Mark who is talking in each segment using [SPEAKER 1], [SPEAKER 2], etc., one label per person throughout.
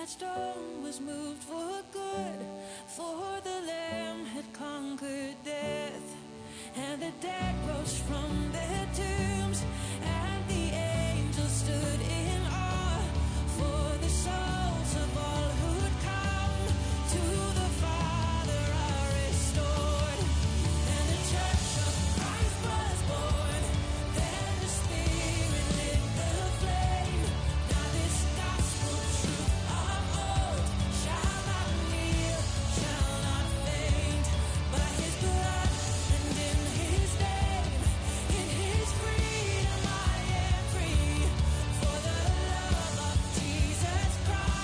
[SPEAKER 1] that stone was moved for good, for the Lamb had conquered death, and the dead rose from their tombs, and the angels stood in awe, for the souls of all who'd come to the Father are restored, and the church of Christ was born, then the Spirit lit the flame, now this gospel truth of old shall not kneel, shall not faint, by His blood and in His name, in His freedom I am free, for the love of Jesus Christ.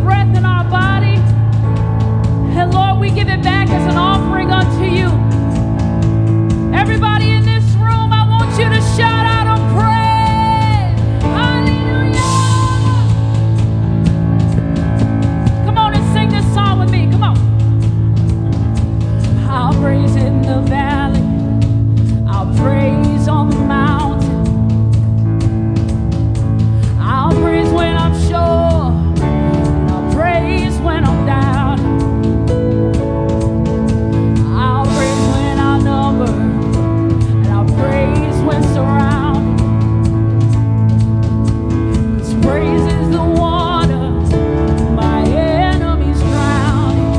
[SPEAKER 2] breath in our body. And Lord, we give it back as an offering unto you. Everybody in this room, I want you to shout out a praise. Hallelujah. Come on and sing this song with me. Come on. I'll praise in the valley. I'll praise on the mountain. I'll praise when I'm sure. And I'll praise when I'm down. I'll praise when I'm numbered. And I'll praise when surrounded. 'Cause praise is the water my enemies drowning.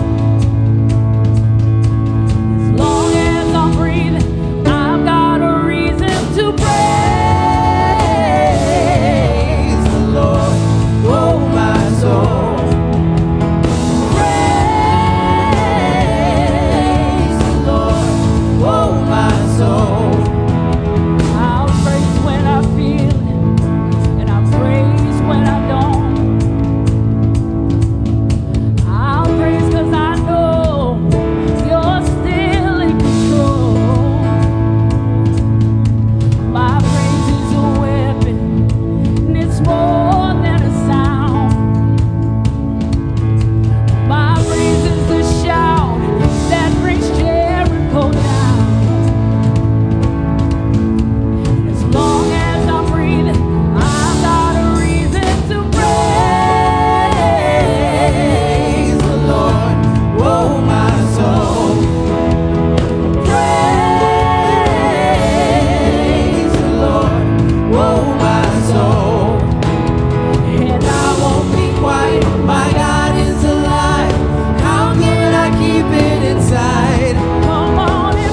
[SPEAKER 2] As long as I'm breathing, I've got a reason to praise the Lord, oh my soul. Praise the Lord, oh my soul. I'll praise when I feel it, and I'll praise when I don't. I'll praise 'cause I know you're still in control. My praise is a weapon, and it's more than a sound. My praise is the shout that brings Jericho down. As long as I'm breathing, I've got a reason to praise the Lord, oh my soul. Praise the Lord, oh my soul. And I won't be quiet, my God is alive. How can I keep it inside? Come on and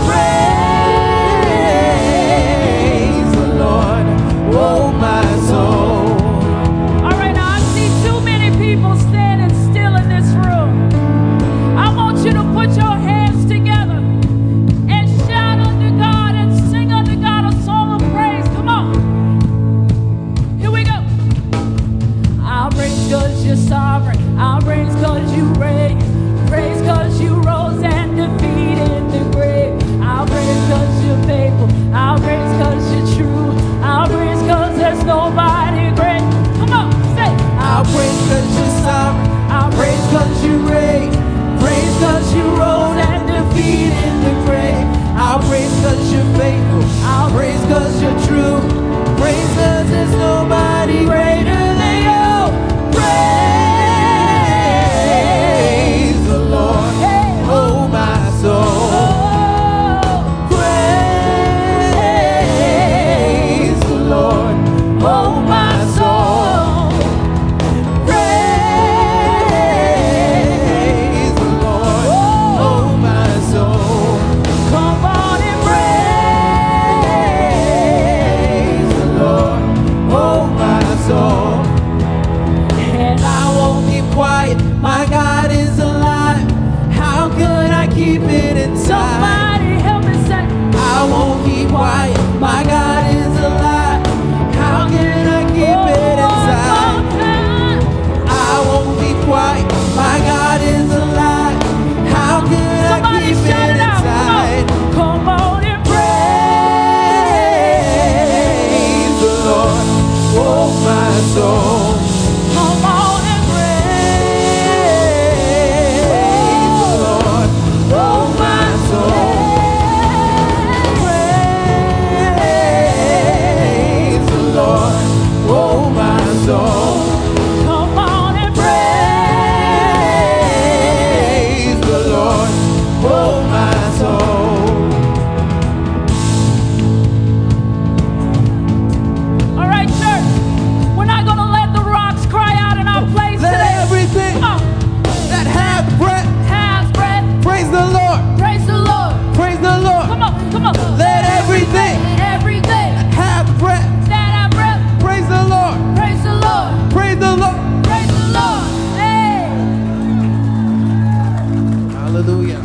[SPEAKER 2] praise the Lord, oh my soul. All right, now I see too many people standing still in this room. I want you to put your hands together and shout unto God and sing unto God a song of praise. Come on. Here we go. I'll praise 'cause you're sovereign. I'll praise 'cause you reign. Praise 'cause you rose and defeated the grave. I'll praise 'cause you're faithful. I'll praise 'cause you're true. I'll praise 'cause there's nobody great. Come on, say. I'll praise 'cause you're sovereign. I'll praise 'cause you reign. Praise 'cause you rose and defeated the grave. I'll praise 'cause you're faithful. I'll praise 'cause you're true. Praise 'cause there's nobody greater than you. Praise the Lord, oh my soul. Praise the Lord, oh my soul. Praise the Lord, oh my soul. Come on and praise the Lord, oh my soul. And I won't keep quiet, my God is alive. How could I keep it inside? Somebody help me say. I won't keep quiet, my God is alive. How can I keep it inside? I won't be quiet, my God is alive. How can I keep it inside? Come on and praise the Lord, oh my soul. Come on and praise the Lord, oh my soul. Praise the Lord, oh my soul. Come on and praise the Lord, oh my soul. All right, church, we're not gonna let the rocks cry out in our place
[SPEAKER 3] Let
[SPEAKER 2] today.
[SPEAKER 3] everything
[SPEAKER 2] Come on.
[SPEAKER 3] that has breath
[SPEAKER 2] Has breath.
[SPEAKER 3] praise the Lord.
[SPEAKER 2] Praise the Lord.
[SPEAKER 3] Praise the Lord.
[SPEAKER 2] Come on, come on.
[SPEAKER 3] Let everything
[SPEAKER 2] Everything
[SPEAKER 3] have breath
[SPEAKER 2] that I breath.
[SPEAKER 3] praise the Lord.
[SPEAKER 2] Praise the Lord.
[SPEAKER 3] Praise the Lord.
[SPEAKER 2] Praise the Lord. Hey.
[SPEAKER 3] Hallelujah.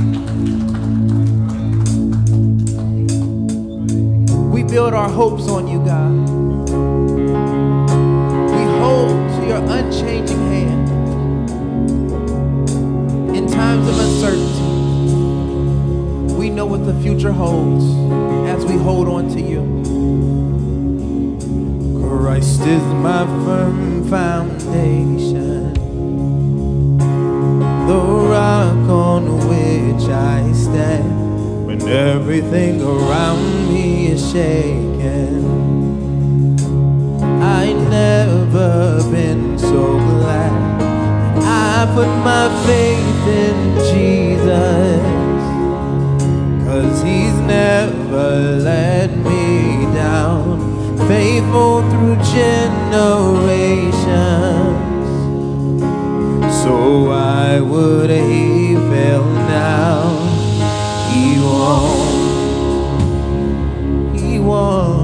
[SPEAKER 3] We build our hopes on you, God. We hold to your unchanging hand. future holds as we hold on to you. Christ is my firm foundation, the rock on which I stand when everything around me is shaken. I never been so glad I put my faith in Jesus, 'cause he's never let me down, faithful through generations. So why would he fail now? He won't. He won't.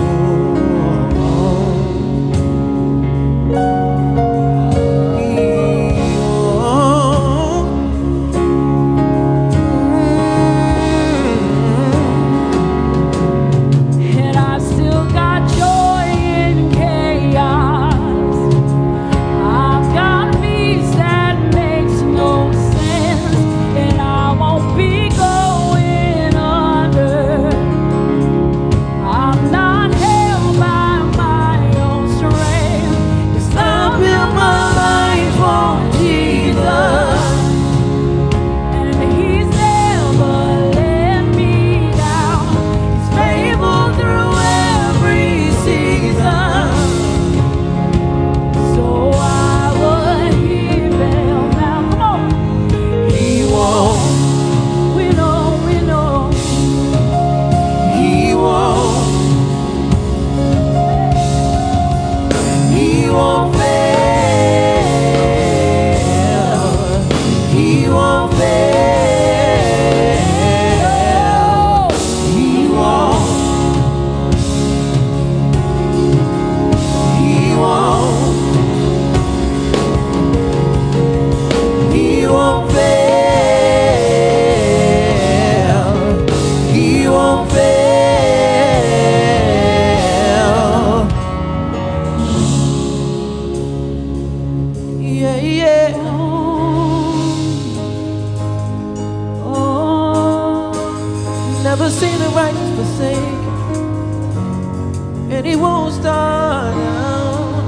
[SPEAKER 3] Never seen the righteous forsaken, and he won't start now.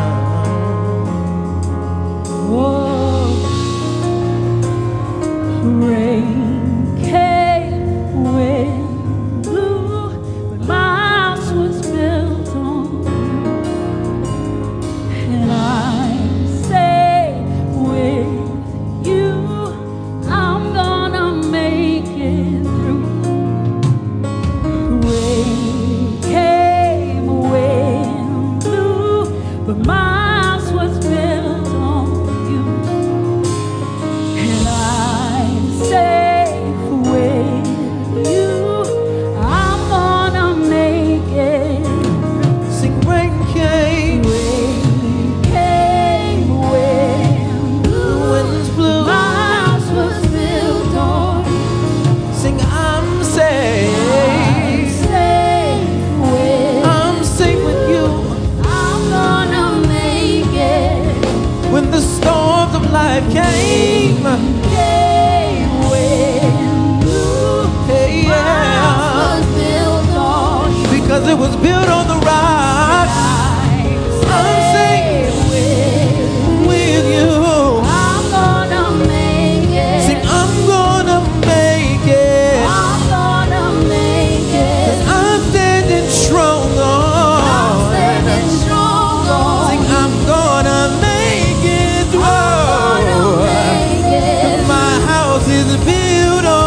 [SPEAKER 2] Whoa. Rain came, wind blew, but my house was built on you, and I'm safe with you. I'm gonna make it through. But my house was built on you, and I'm safe with you. I'm gonna make it.
[SPEAKER 3] Sing, rain came,
[SPEAKER 2] wind blew,
[SPEAKER 3] winds blew.
[SPEAKER 2] my house was built on you.
[SPEAKER 3] Sing, I'm safe. I'm safe with you. When the storms of life came,
[SPEAKER 2] wind blew,
[SPEAKER 3] hey,
[SPEAKER 2] my
[SPEAKER 3] yeah,
[SPEAKER 2] house was built on you.
[SPEAKER 3] because it was built on the rock. I'm safe with you.
[SPEAKER 2] I'm gonna make it.
[SPEAKER 3] Sing, I'm gonna make it.
[SPEAKER 2] I'm gonna make it.
[SPEAKER 3] 'Cause I'm standing strong on.
[SPEAKER 2] I'm standing strong on.
[SPEAKER 3] Sing, I'm gonna make it.
[SPEAKER 2] I'm gonna make it.
[SPEAKER 3] My house is built on.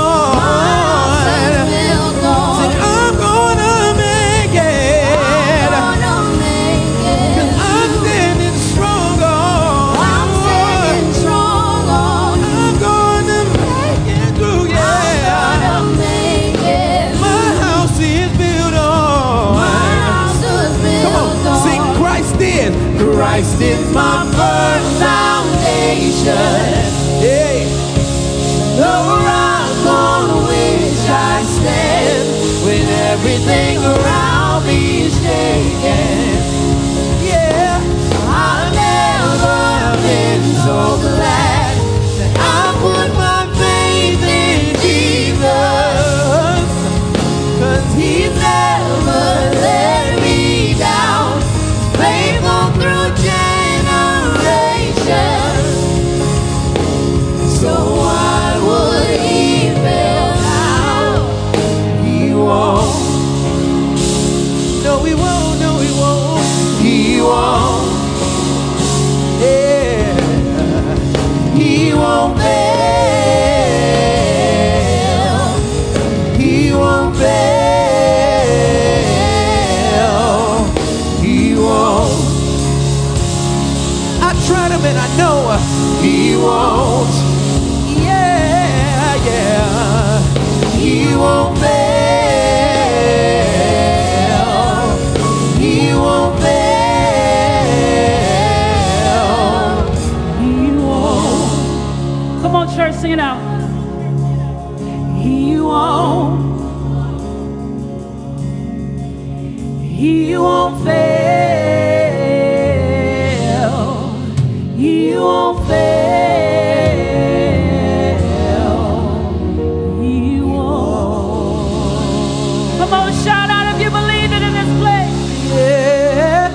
[SPEAKER 3] Sing, I'm gonna make it.
[SPEAKER 2] I'm gonna make it.
[SPEAKER 3] 'Cause I'm standing strong on.
[SPEAKER 2] I'm standing strong on.
[SPEAKER 3] I'm gonna make it through,
[SPEAKER 2] I'm
[SPEAKER 3] yeah.
[SPEAKER 2] gonna make it.
[SPEAKER 3] My house is built on.
[SPEAKER 2] My house is built
[SPEAKER 3] Come on,
[SPEAKER 2] on.
[SPEAKER 3] sing, Christ is. Christ is my firm foundation. Hey. The rock on which I stand when everything around me is shaken. Yeah, I've never been so glad that I put my faith in Jesus, I tried him and I know he won't. Yeah, yeah. He won't fail. He won't fail. He won't.
[SPEAKER 2] Come on, church, sing it out. He won't. He won't fail. He won't fail. He won't. Come on, shout out if you believe it in this place.
[SPEAKER 3] Yeah.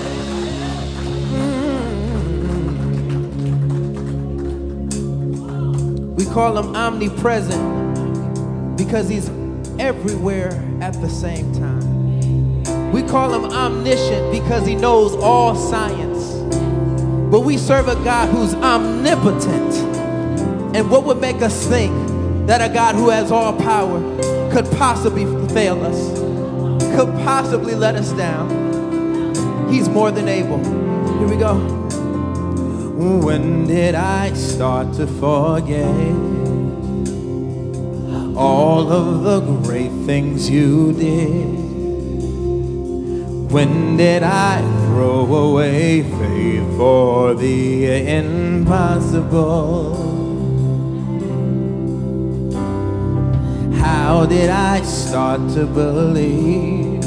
[SPEAKER 3] We call him omnipresent because he's everywhere at the same time. We call him omniscient because he knows all science. But we serve a God who's omnipotent. And what would make us think that a God who has all power could possibly fail us, could possibly let us down? He's more than able. Here we go. When did I start to forget all of the great things you did? When did I throw away faith for the impossible? How did I start to believe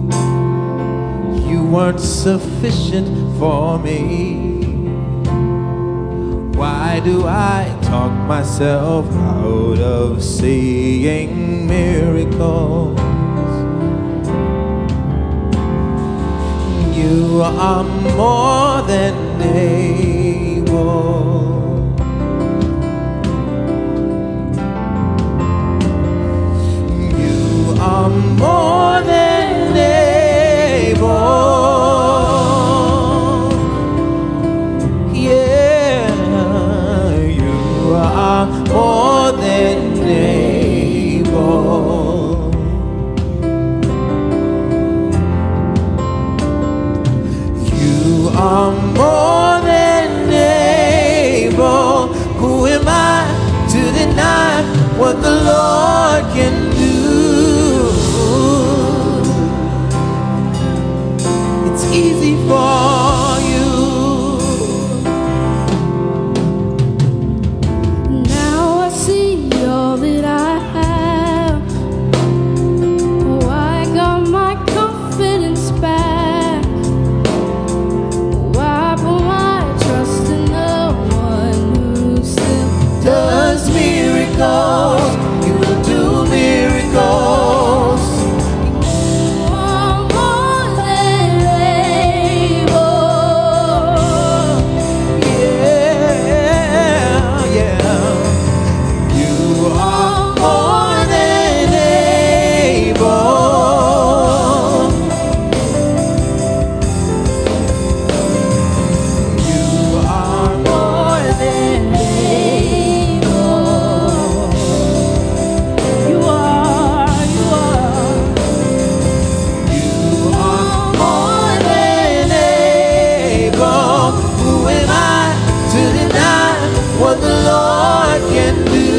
[SPEAKER 3] you weren't sufficient for me? Why do I talk myself out of seeing miracles? You are more than able. You are more than able. Yeah, you are more than able. Are more than able. Who am I to deny what the Lord can do? It's easy for you.
[SPEAKER 1] Now I see all that I have. Oh, I got my confidence back.
[SPEAKER 3] Does miracles, you will do miracles.
[SPEAKER 1] You are more than able.
[SPEAKER 3] Yeah, yeah. You are more than able. You are more than what the Lord can do.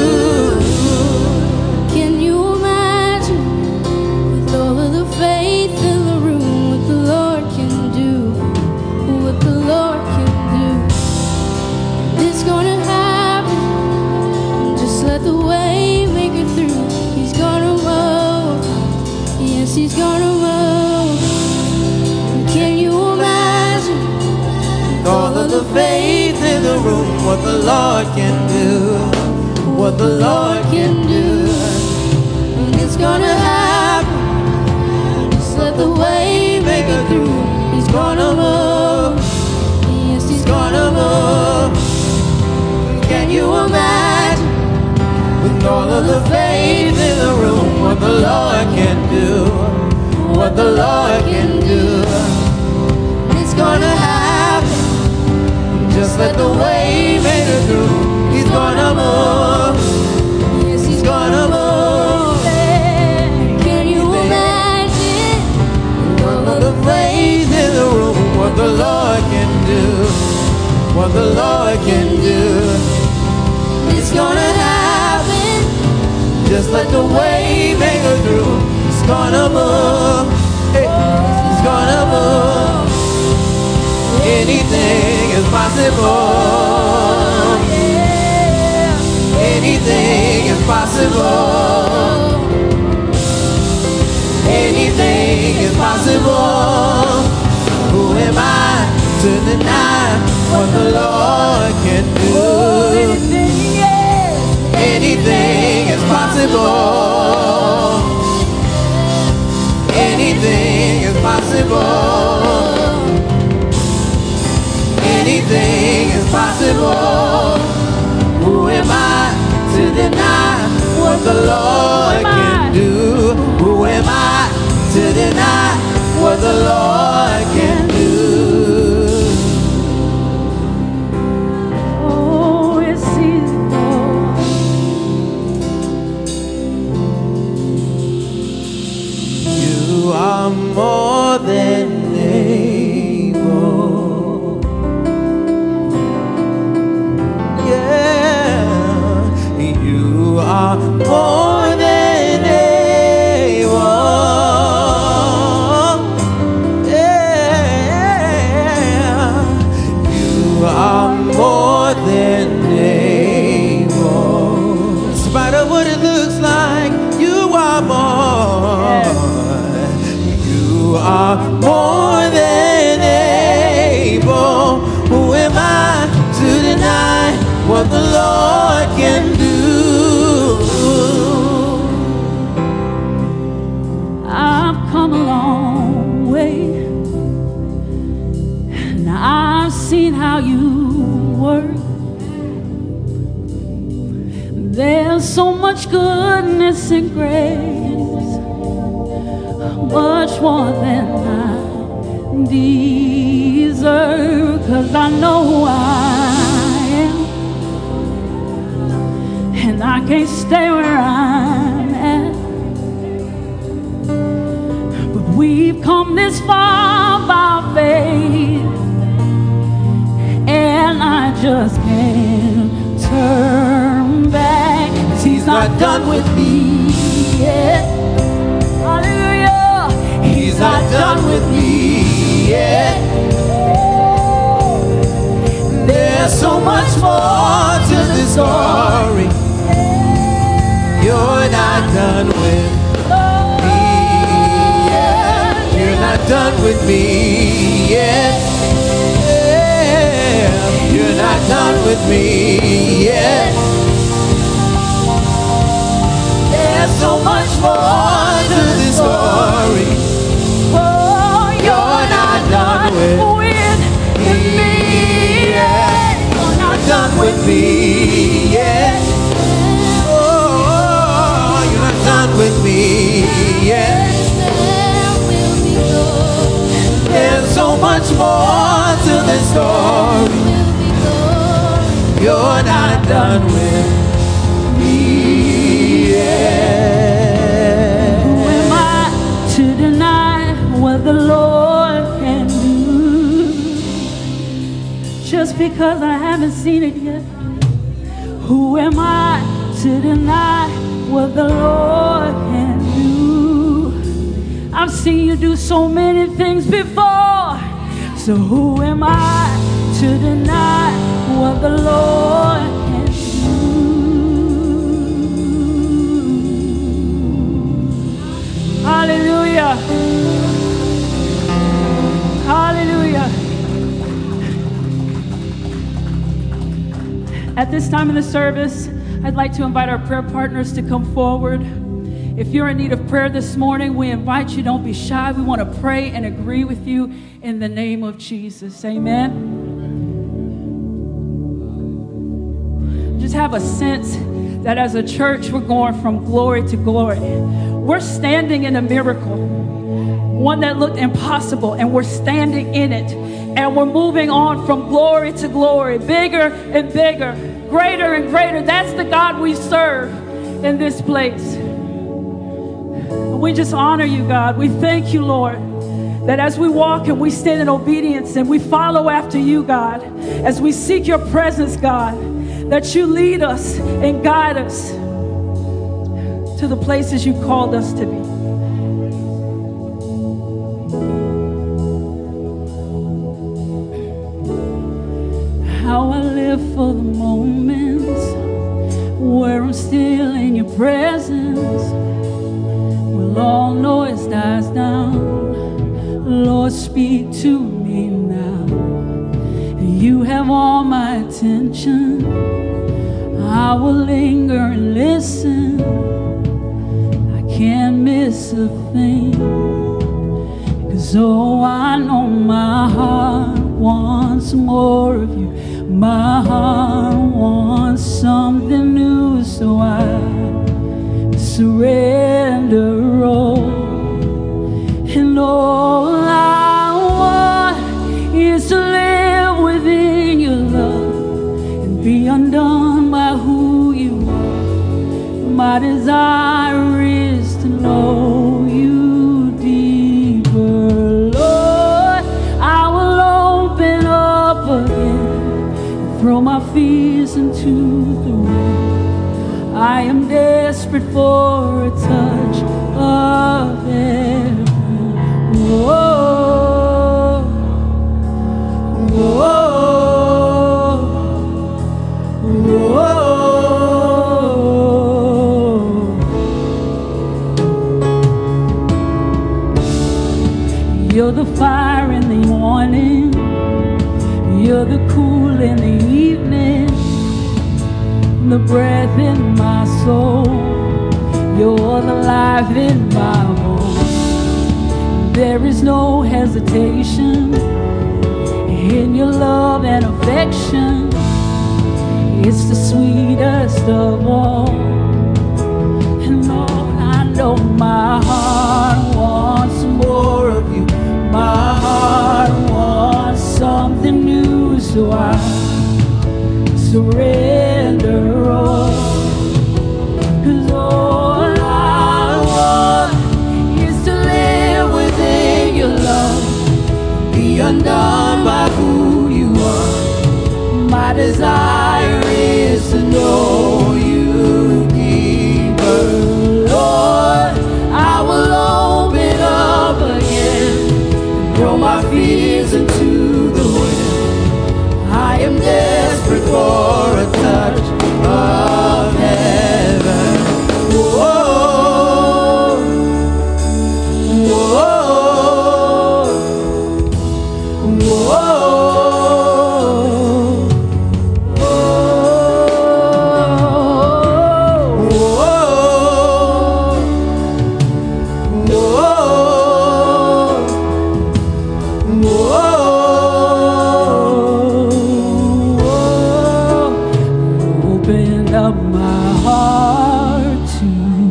[SPEAKER 1] Can you imagine, with all of the faith in the room, what the Lord can do? What the Lord can do? It's gonna happen. Just let the way make it through. He's gonna move. Yes, he's gonna move. Can you imagine,
[SPEAKER 3] All of the faith in the room, what the Lord can do, what the Lord can do.
[SPEAKER 1] it's gonna happen? Just let the way make it through. He's gonna move. Yes, he's gonna move.
[SPEAKER 3] Can you imagine, with all of the faith in the room, what the Lord can do, what the Lord can do? It's gonna happen. Just let the way make it through. He's gonna move. Yes, he's gonna move.
[SPEAKER 1] Can you imagine?
[SPEAKER 3] All of the faith in the room, what the Lord can do, what the Lord can do. It's gonna happen. Just let the way make it through. It's gonna move. Hey, it's gonna move. Anything is possible. Anything is possible. Anything is possible. Who am I to deny what the Lord can do? Anything is possible. Anything is possible. Anything is possible. Who am I to deny what the Lord can do? Who am I to deny what the Lord can do?
[SPEAKER 2] Oh, it's easy, Lord.
[SPEAKER 3] You are more than able. You are more than able. Yeah. You are more than able. In spite of what it looks like, you are more. You are more than able. Who am I to deny what the Lord can do?
[SPEAKER 2] I've come a long way, and I've seen how you work. There's so much goodness and grace, much more than I deserve, 'cause I know who I am, and I can't stay where I'm at. But we've come this far by faith, and I just can't turn back, 'cause He's not done with me yet. Hallelujah. He's not done with me yet. There's so much more to the story.
[SPEAKER 3] You're not done with me yet. You're not done with me yet. Yeah. You're not done with me yet. There's so much more to the story.
[SPEAKER 2] Oh, you're not done with me yet.
[SPEAKER 3] You're not done with me yet. Oh, you're not done with me yet. There's so much more to the story. You're not done with me yet.
[SPEAKER 2] Who am I to deny what the Lord can do? Just because I haven't seen it yet. Who am I to deny what the Lord can do? I've seen you do so many things before. So who am I to deny what the Lord can do? Hallelujah. Hallelujah. At this time in the service, I'd like to invite our prayer partners to come forward. If you're in need of prayer this morning, we invite you. Don't be shy. We want to pray and agree with you in the name of Jesus. Amen. Just have a sense that as a church, we're going from glory to glory. We're standing in a miracle, one that looked impossible, and we're standing in it. And we're moving on from glory to glory, bigger and bigger, greater and greater. That's the God we serve in this place. We just honor you, God. We thank you, Lord, That as we walk and we stand in obedience and we follow after you, God, as we seek your presence, God, that you lead us and guide us to the places you called us to be. How I live for the moments where I'm still in your presence, when all noise dies down. Lord, speak to me now. You have all my attention. I will linger and listen. I can't miss a thing. 'Cause oh, I know my heart wants more of you. My heart wants something new, so I surrender all. And all I want is to live within your love and be undone by who you are. My desire is to know you deeper, Lord. I will open up again and throw my fears into the wind. I am desperate for a touch of heaven. Whoa, whoa, whoa. You're the fire in the morning. You're the cool in the evening. The breath in my soul. You're the life in my bones. There is no hesitation in your love and affection. It's the sweetest of all. And Lord, I know my heart wants more of you. My heart wants something new, so I surrender all. 'Cause all I want is to live within your love, be undone by who you are. My desire is to know you deeper, Lord. I will open up again and throw my fears into the wind. I am desperate for a touch of heaven. Whoa, whoa, whoa, open up my heart to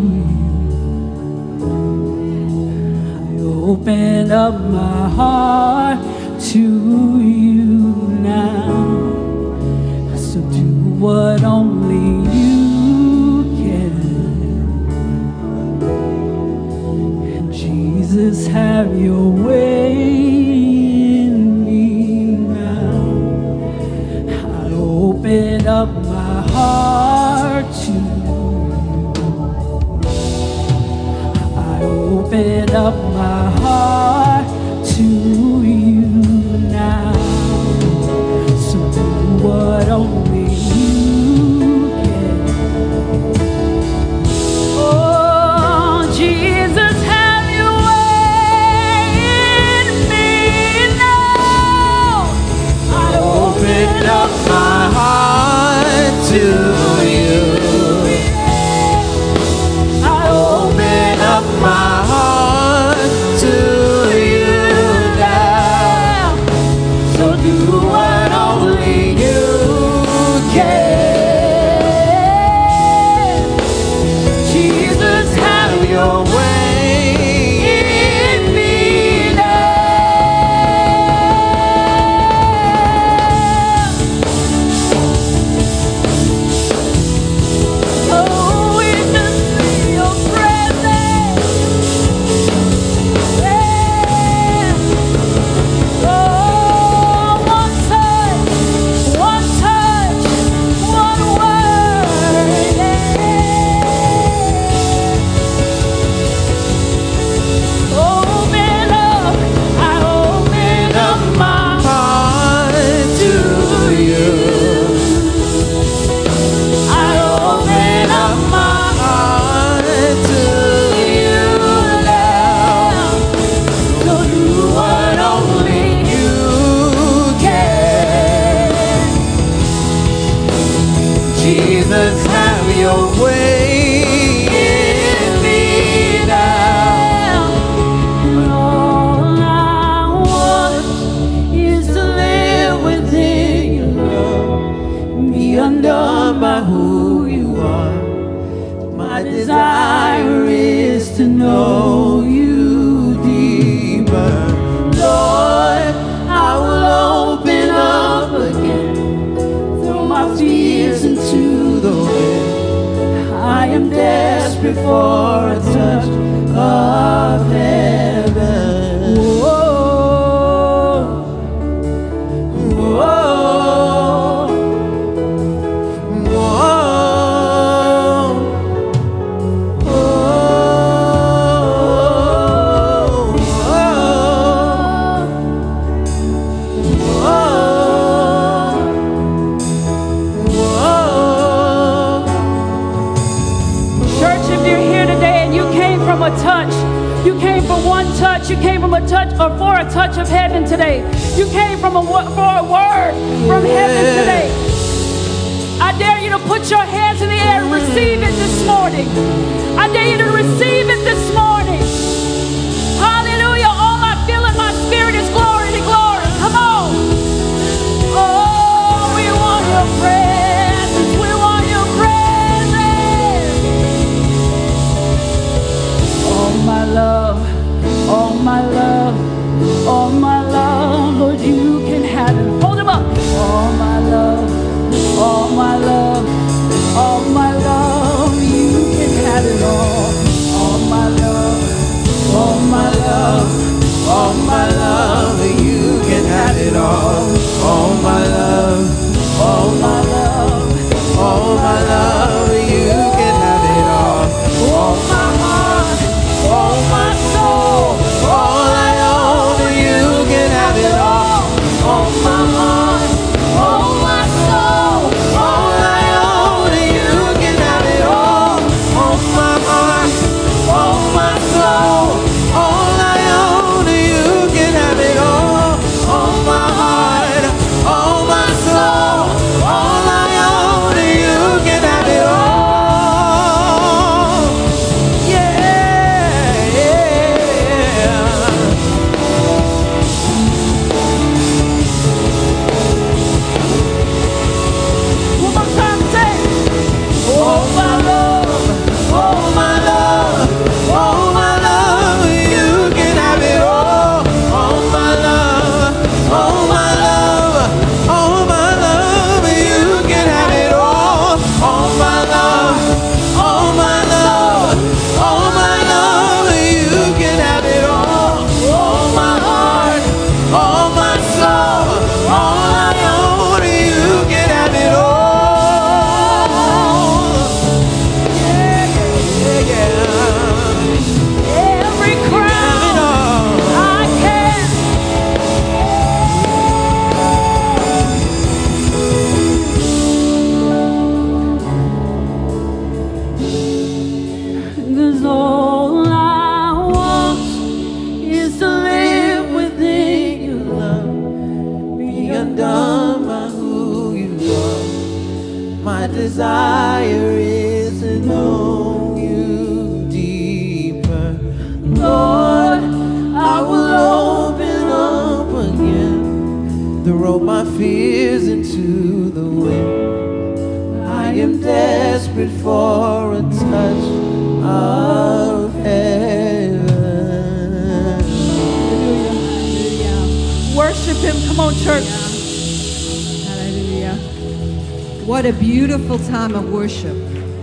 [SPEAKER 2] you. Open up my heart to you now. So do what only you can. And Jesus, have your way in me now. I open up my heart to you. I open up my heart to you now. So do what only you can. Oh, Jesus, have your way in me now. I open up my heart to you. I open up my heart to
[SPEAKER 3] Jesus, have your way in me now.
[SPEAKER 2] All I want is to live within your love, be undone by who you are. My desire is to know you deeper. Lord, I will open up again, throw my fears into the wind. I am desperate for a touch of heaven. Whoa, whoa,
[SPEAKER 3] Whoa,
[SPEAKER 2] Church, if you're here today and you came from a touch, you came from one touch, you came from a touch or for a touch of heaven today. You came from for a word from heaven today. I dare you to put your hands in the air and receive it this morning. I dare you to receive it this morning. Hallelujah. All I feel in my spirit is glory to glory. Come on. Oh, we want your presence. We want your presence. Oh, my love. Oh, my love. Oh, my love. Lord, you can have it. Hold him up. Oh, my love. Oh, my love. Oh, my love. You can have it all. Oh, my love. Oh, my love.
[SPEAKER 3] oh my love, you can have it all. Oh my love,
[SPEAKER 2] Oh, my love.
[SPEAKER 3] oh my love, you can have it all.
[SPEAKER 2] Oh, my heart. Oh, my soul.
[SPEAKER 3] All I own, you can have it all.
[SPEAKER 2] Oh, my heart. Oh, my soul.
[SPEAKER 3] All I own, you can have it all. Oh my heart, oh my soul. All I own, you can have it all. Oh my heart, oh my soul. All I own, you can have it all. Yeah, yeah.
[SPEAKER 2] One more time, say.
[SPEAKER 3] Oh my love, oh my love, oh my love, you can have it all. Oh my love, oh my love, oh my love, you can have it all. Oh my love, oh my love, oh my love, you can have it all. Oh my heart, oh my soul, all I own, you can have it all.
[SPEAKER 2] Every crown I can. Cause all I want is to live within your love, be undone by who you are.
[SPEAKER 3] My desire is to know you deeper.
[SPEAKER 2] Lord, I will open up
[SPEAKER 3] again, throw my fears into the wind. I am desperate for a touch of heaven.
[SPEAKER 2] Worship him. Come on, church.
[SPEAKER 4] Hallelujah. What a beautiful time of worship.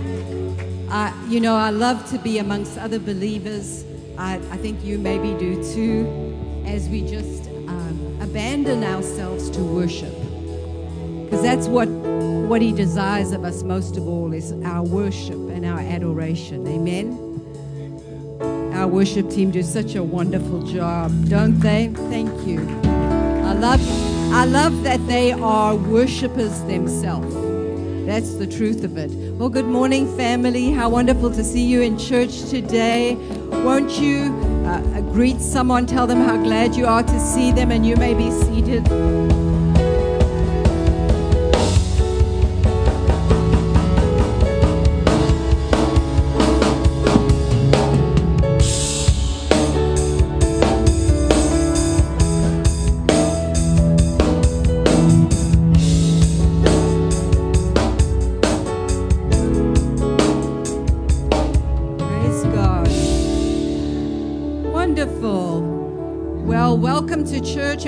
[SPEAKER 4] I love to be amongst other believers. I think you maybe do too, as we just abandon ourselves to worship. Because that's what he desires of us most of all, is our worship and our adoration. Amen. Our worship team do such a wonderful job, don't they? Thank you. I love that they are worshipers themselves. That's the truth of it. Well, good morning, family. How wonderful to see you in church today. Won't you greet someone, tell them how glad you are to see them, and you may be seated.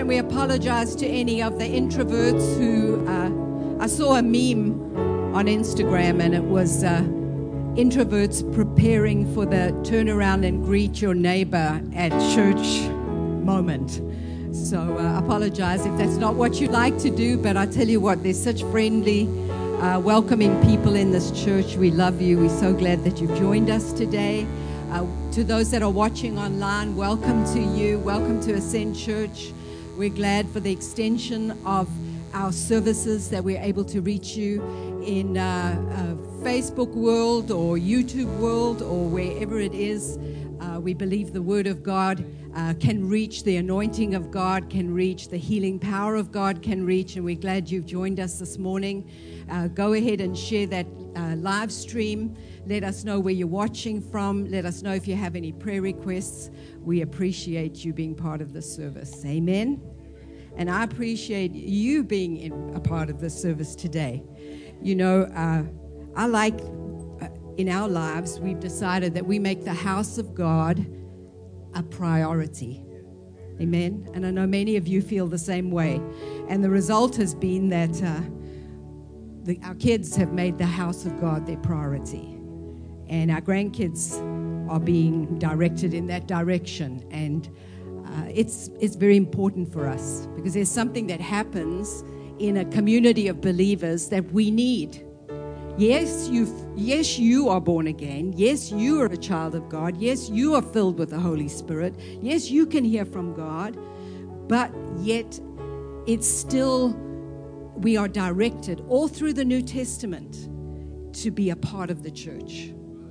[SPEAKER 4] and we apologize to any of the introverts who, I saw a meme on Instagram, and it was introverts preparing for the turn around and greet your neighbor at church moment. So apologize if that's not what you like to do, but I tell you what, there's such friendly, welcoming people in this church. We love you. We're so glad that you've joined us today. To those that are watching online, welcome to you. Welcome to Ascend Church. We're glad for the extension of our services that we're able to reach you in Facebook world or YouTube world or wherever it is. We believe the Word of God can reach, the anointing of God can reach, the healing power of God can reach, and we're glad you've joined us this morning. Go ahead and share that live stream. Let us know where you're watching from. Let us know if you have any prayer requests. We appreciate you being part of this service. Amen. And I appreciate you being a part of this service today. You know, I like in our lives, we've decided that we make the house of God a priority. Amen. And I know many of you feel the same way. And the result has been that our kids have made the house of God their priority. And our grandkids are being directed in that direction. And it's very important for us because there's something that happens in a community of believers that we need. Yes, you are born again. Yes, you are a child of God. Yes, you are filled with the Holy Spirit. Yes, you can hear from God. But yet, it's still, we are directed all through the New Testament to be a part of the church.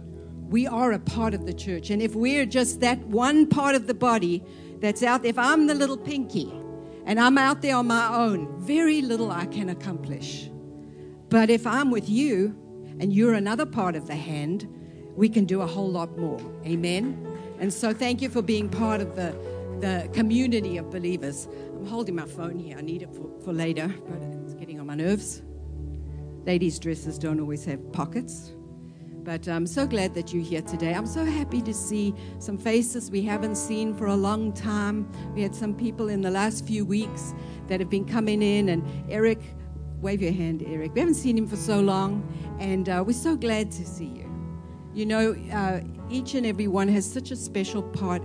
[SPEAKER 4] We are a part of the church. And if we're just that one part of the body that's out there, if I'm the little pinky and I'm out there on my own, very little I can accomplish. But if I'm with you and you're another part of the hand, we can do a whole lot more. Amen? And so thank you for being part of the community of believers. I'm holding my phone here. I need it for later, but it's getting on my nerves. Ladies' dresses don't always have pockets. But I'm so glad that you're here today. I'm so happy to see some faces we haven't seen for a long time. We had some people in the last few weeks that have been coming in. And Eric, wave your hand, Eric. We haven't seen him for so long. And we're so glad to see you. You know, each and every one has such a special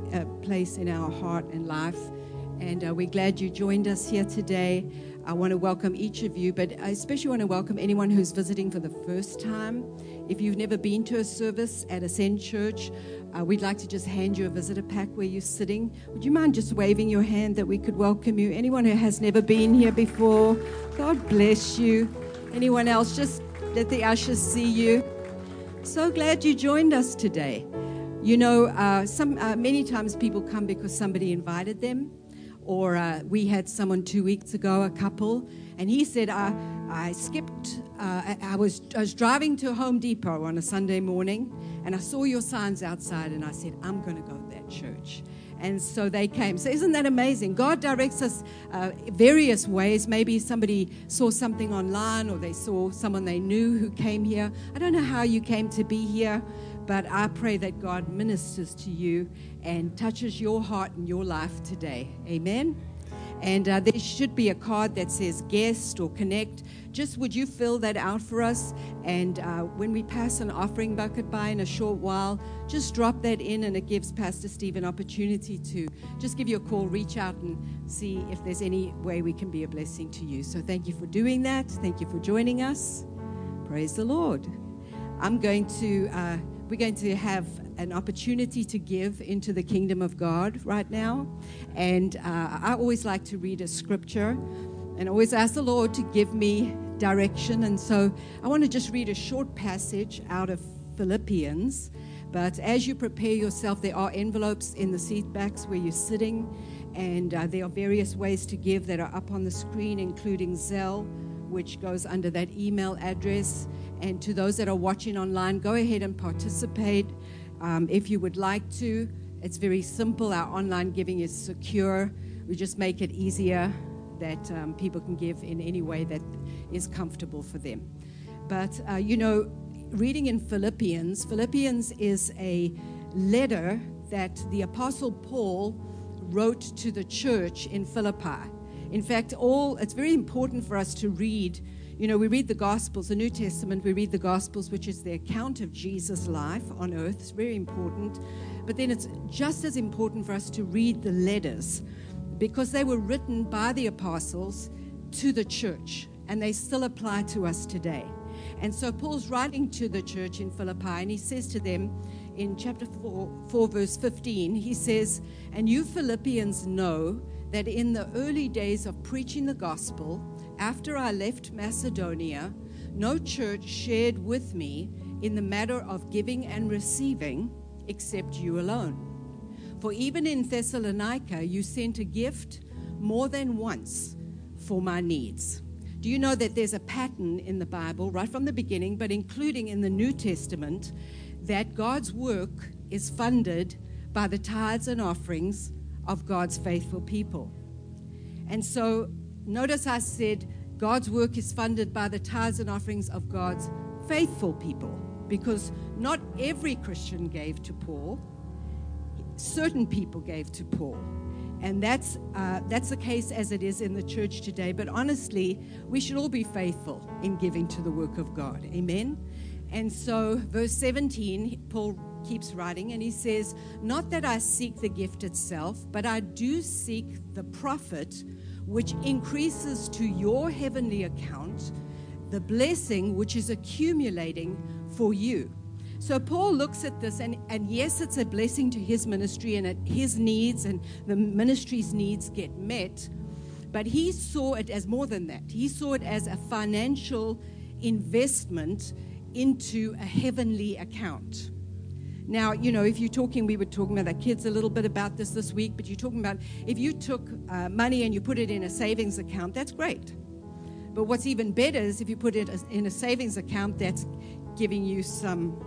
[SPEAKER 4] place in our heart and life. And we're glad you joined us here today. I want to welcome each of you, but I especially want to welcome anyone who's visiting for the first time. If you've never been to a service at Ascend Church, we'd like to just hand you a visitor pack where you're sitting. Would you mind just waving your hand that we could welcome you? Anyone who has never been here before, God bless you. Anyone else, just let the ushers see you. So glad you joined us today. You know, many times people come because somebody invited them. Or we had someone 2 weeks ago, a couple, and he said, I was driving to Home Depot on a Sunday morning, and I saw your signs outside, and I said, I'm going to go to that church. And so they came. So isn't that amazing? God directs us various ways. Maybe somebody saw something online, or they saw someone they knew who came here. I don't know how you came to be here, but I pray that God ministers to you and touches your heart and your life today. Amen? And there should be a card that says guest or connect. Just would you fill that out for us? And when we pass an offering bucket by in a short while, just drop that in, and it gives Pastor Steve an opportunity to just give you a call, reach out and see if there's any way we can be a blessing to you. So thank you for doing that. Thank you for joining us. Praise the Lord. We're going to have an opportunity to give into the kingdom of God right now. And I always like to read a scripture and always ask the Lord to give me direction. And so I want to just read a short passage out of Philippians. But as you prepare yourself, there are envelopes in the seat backs where you're sitting. And there are various ways to give that are up on the screen, including Zelle, which goes under that email address. And to those that are watching online, go ahead and participate if you would like to. It's very simple. Our online giving is secure. We just make it easier that people can give in any way that is comfortable for them. But, reading in Philippians is a letter that the Apostle Paul wrote to the church in Philippi. In fact, it's very important for us to read. You know, we read the Gospels, the New Testament, we read the Gospels, which is the account of Jesus' life on earth. It's very important. But then it's just as important for us to read the letters, because they were written by the apostles to the church, and they still apply to us today. And so Paul's writing to the church in Philippi, and he says to them in chapter 4 verse 15, he says, "And you Philippians know that in the early days of preaching the gospel, after I left Macedonia, no church shared with me in the matter of giving and receiving except you alone. For even in Thessalonica, you sent a gift more than once for my needs." Do you know that there's a pattern in the Bible right from the beginning, but including in the New Testament, that God's work is funded by the tithes and offerings of God's faithful people? And so notice I said God's work is funded by the tithes and offerings of God's faithful people, because not every Christian gave to Paul. Certain people gave to Paul. And that's the case as it is in the church today. But honestly, we should all be faithful in giving to the work of God. Amen? And so verse 17, Paul keeps writing, and he says, "Not that I seek the gift itself, but I do seek the profit which increases to your heavenly account, the blessing which is accumulating for you." So Paul looks at this, and yes, it's a blessing to his ministry, and his needs and the ministry's needs get met, but he saw it as more than that. He saw it as a financial investment into a heavenly account. Now, you know, if you're talking, we were talking about our kids a little bit about this week, but you're talking about if you took money and you put it in a savings account, that's great. But what's even better is if you put it in a savings account that's giving you some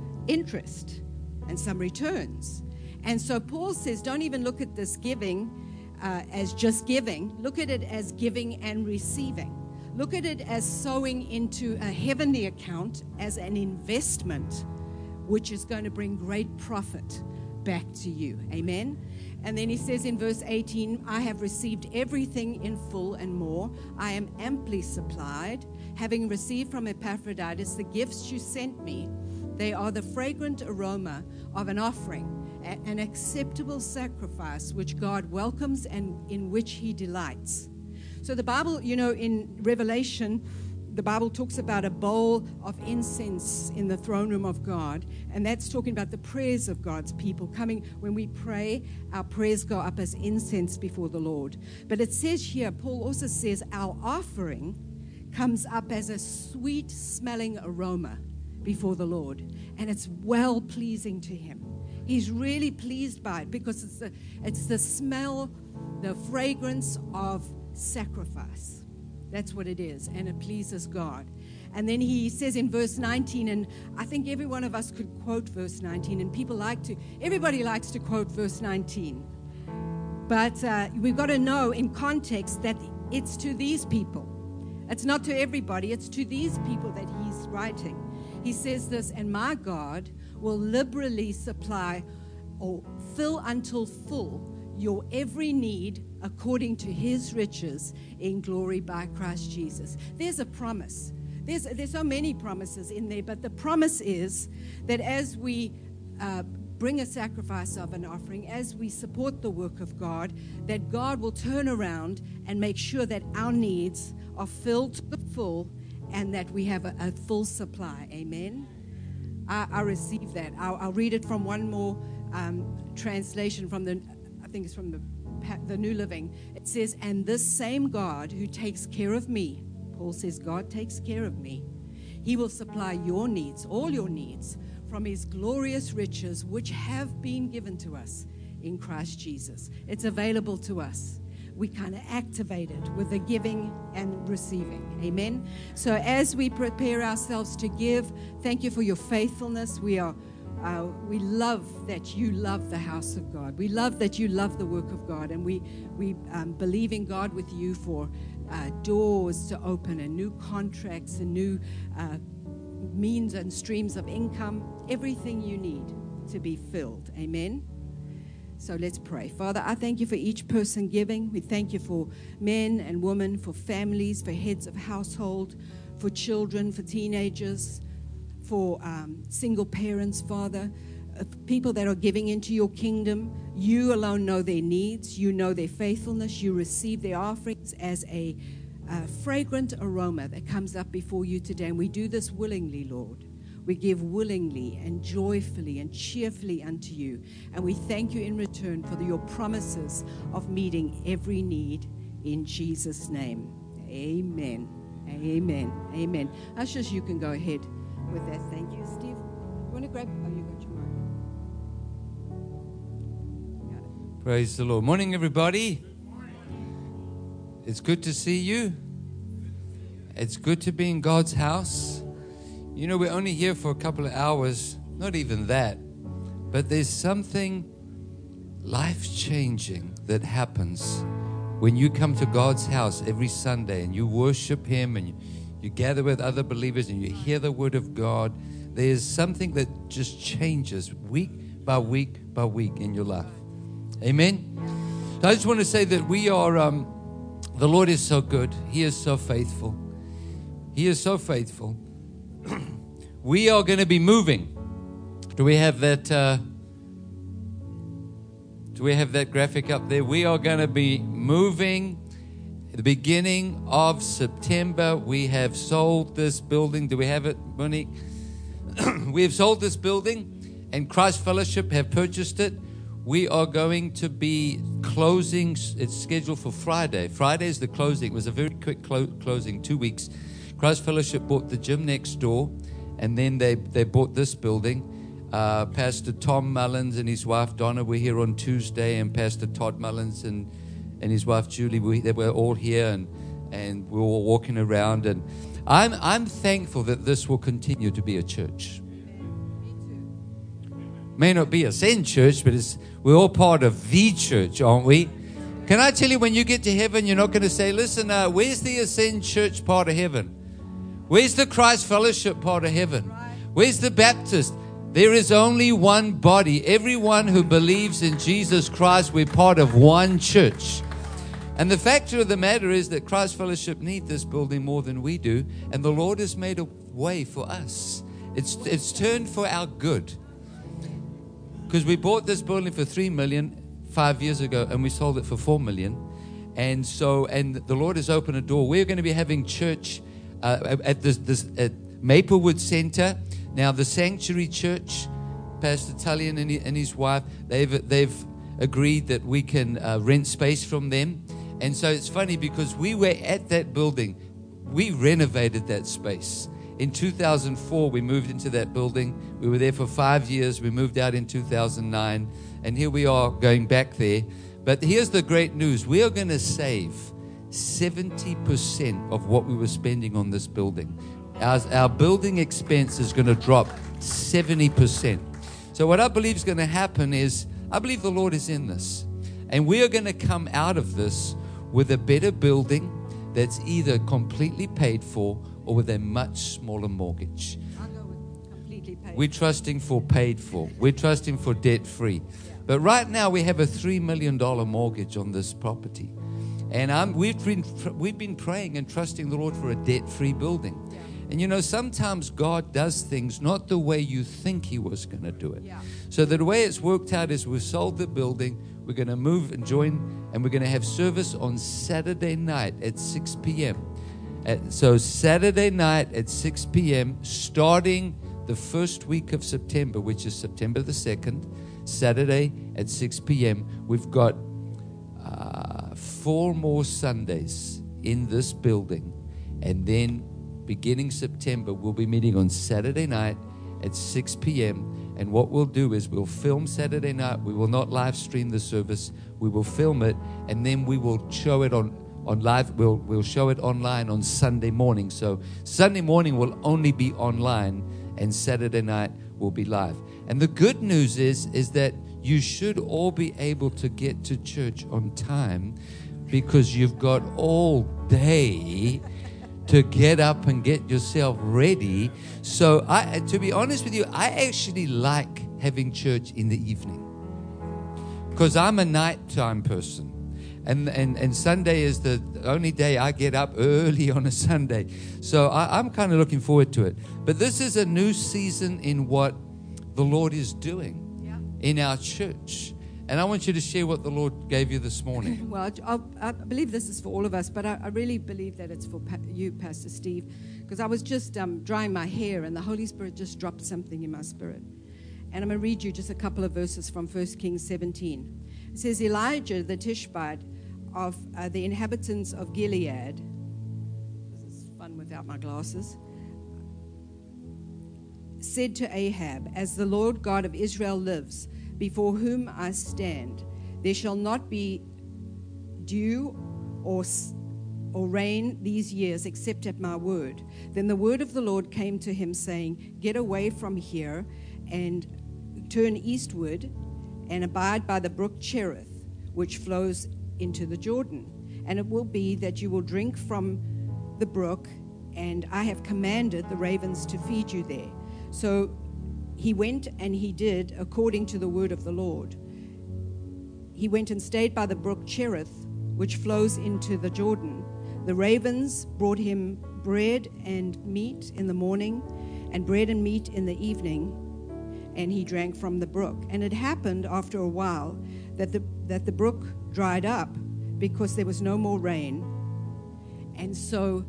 [SPEAKER 4] interest and some returns. And so Paul says, don't even look at this giving as just giving. Look at it as giving and receiving. Look at it as sowing into a heavenly account as an investment, which is going to bring great profit back to you. Amen? And then he says in verse 18, "I have received everything in full and more. I am amply supplied, having received from Epaphroditus the gifts you sent me. They are the fragrant aroma of an offering, an acceptable sacrifice which God welcomes and in which he delights." So the Bible, you know, in Revelation, the Bible talks about a bowl of incense in the throne room of God, and that's talking about the prayers of God's people coming. When we pray, our prayers go up as incense before the Lord. But it says here, Paul also says, our offering comes up as a sweet-smelling aroma before the Lord, and it's well-pleasing to him. He's really pleased by it because it's the smell, the fragrance of sacrifice. That's what it is, and it pleases God. And then he says in verse 19, and I think every one of us could quote verse 19, and everybody likes to quote verse 19. But we've got to know in context that it's to these people. It's not to everybody, it's to these people that he's writing. He says this, "And my God will liberally supply or fill until full your every need according to his riches in glory by Christ Jesus." There's a promise. There's so many promises in there, but the promise is that as we bring a sacrifice of an offering, as we support the work of God, that God will turn around and make sure that our needs are filled to the full and that we have a full supply. Amen? I receive that. I'll read it from one more translation from I think it's from the New Living. It says, "And this same God who takes care of me," Paul says, God takes care of me, "he will supply your needs, all your needs, from his glorious riches, which have been given to us in Christ Jesus." It's available to us. We kind of activate it with the giving and receiving. Amen? So as we prepare ourselves to give, thank you for your faithfulness. We love that you love the house of God. We love that you love the work of God. And we believe in God with you for doors to open and new contracts and new means and streams of income, everything you need to be filled. Amen? So let's pray. Father, I thank you for each person giving. We thank you for men and women, for families, for heads of household, for children, for teenagers, for single parents, Father, people that are giving into your kingdom. You alone know their needs. You know their faithfulness. You receive their offerings as a fragrant aroma that comes up before you today. And we do this willingly, Lord. We give willingly and joyfully and cheerfully unto you. And we thank you in return for your promises of meeting every need in Jesus' name. Amen. Amen. Amen. Ushers, you can go ahead with that. Thank you, Steve. You want to grab? Oh, you got your mic. Got it.
[SPEAKER 5] Praise the Lord. Morning, everybody. It's good to see you. It's good to be in God's house. You know, we're only here for a couple of hours, not even that, but there's something life-changing that happens when you come to God's house every Sunday and you worship Him and you gather with other believers and you hear the Word of God. There's something that just changes week by week by week in your life. Amen? So I just want to say that we are, the Lord is so good. He is so faithful. He is so faithful. We are going to be moving. Do we have that? Do we have that graphic up there? We are going to be moving at the beginning of September. We have sold this building. Do we have it, Monique? We have sold this building, and Christ Fellowship have purchased it. We are going to be closing. It's scheduled for Friday. Friday is the closing. It was a very quick closing, 2 weeks. Christ Fellowship bought the gym next door, and then they bought this building. Pastor Tom Mullins and his wife Donna were here on Tuesday, and Pastor Todd Mullins and his wife Julie, they were all here, and we were all walking around. And I'm thankful that this will continue to be a church. May not be a Ascend Church, but we're all part of the church, aren't we? Can I tell you, when you get to heaven, you're not going to say, listen, where's the Ascend Church part of heaven? Where's the Christ Fellowship part of heaven? Where's the Baptist? There is only one body. Everyone who believes in Jesus Christ, we're part of one church. And the fact of the matter is that Christ Fellowship need this building more than we do, and the Lord has made a way for us. It's turned for our good. Because we bought this building for $3 million 5 years ago, and we sold it for $4 million. And the Lord has opened a door. We're going to be having church at Maplewood Center. Now, the Sanctuary Church, Pastor Tullian and his wife, they've agreed that we can rent space from them. And so it's funny because we were at that building. We renovated that space. In 2004, we moved into that building. We were there for 5 years. We moved out in 2009. And here we are going back there. But here's the great news. We are going to save 70% of what we were spending on this building. Our building expense is going to drop 70%. So what I believe is going to happen is, I believe the Lord is in this. And we are going to come out of this with a better building that's either completely paid for or with a much smaller mortgage.
[SPEAKER 4] I'll go with completely paid.
[SPEAKER 5] We're trusting for paid for. We're trusting for debt free. But right now we have a $3 million mortgage on this property. And we've been praying and trusting the Lord for a debt-free building. Yeah. And you know, sometimes God does things not the way you think He was going to do it. Yeah. So the way it's worked out is we've sold the building. We're going to move and join, and we're going to have service on Saturday night at 6 p.m. So Saturday night at 6 p.m., starting the first week of September, which is September the 2nd, Saturday at 6 p.m., we've got 4 more Sundays in this building. And then beginning September, we'll be meeting on Saturday night at 6 p.m. And what we'll do is we'll film Saturday night. We will not live stream the service. We will film it, and then we will show it on live. We'll show it online on Sunday morning. So Sunday morning will only be online, and Saturday night will be live. And the good news is that you should all be able to get to church on time, because you've got all day to get up and get yourself ready. So to be honest with you, I actually like having church in the evening, because I'm a nighttime person. And Sunday is the only day I get up early on a Sunday. So I'm kind of looking forward to it. But this is a new season in what the Lord is doing in our church. And I want you to share what the Lord gave you this morning.
[SPEAKER 4] Well, I believe this is for all of us, but I really believe that it's for you, Pastor Steve, because I was just drying my hair, and the Holy Spirit just dropped something in my spirit. And I'm going to read you just a couple of verses from 1 Kings 17. It says, Elijah the Tishbite of the inhabitants of Gilead, this is fun without my glasses, said to Ahab, as the Lord God of Israel lives, before whom I stand, there shall not be dew or rain these years except at my word. Then the word of the Lord came to him, saying, get away from here and turn eastward and abide by the brook Cherith, which flows into the Jordan. And it will be that you will drink from the brook, and I have commanded the ravens to feed you there. So he went and he did according to the word of the Lord. He went and stayed by the brook Cherith, which flows into the Jordan. The ravens brought him bread and meat in the morning, and bread and meat in the evening, and he drank from the brook. And it happened after a while that the brook dried up because there was no more rain. And so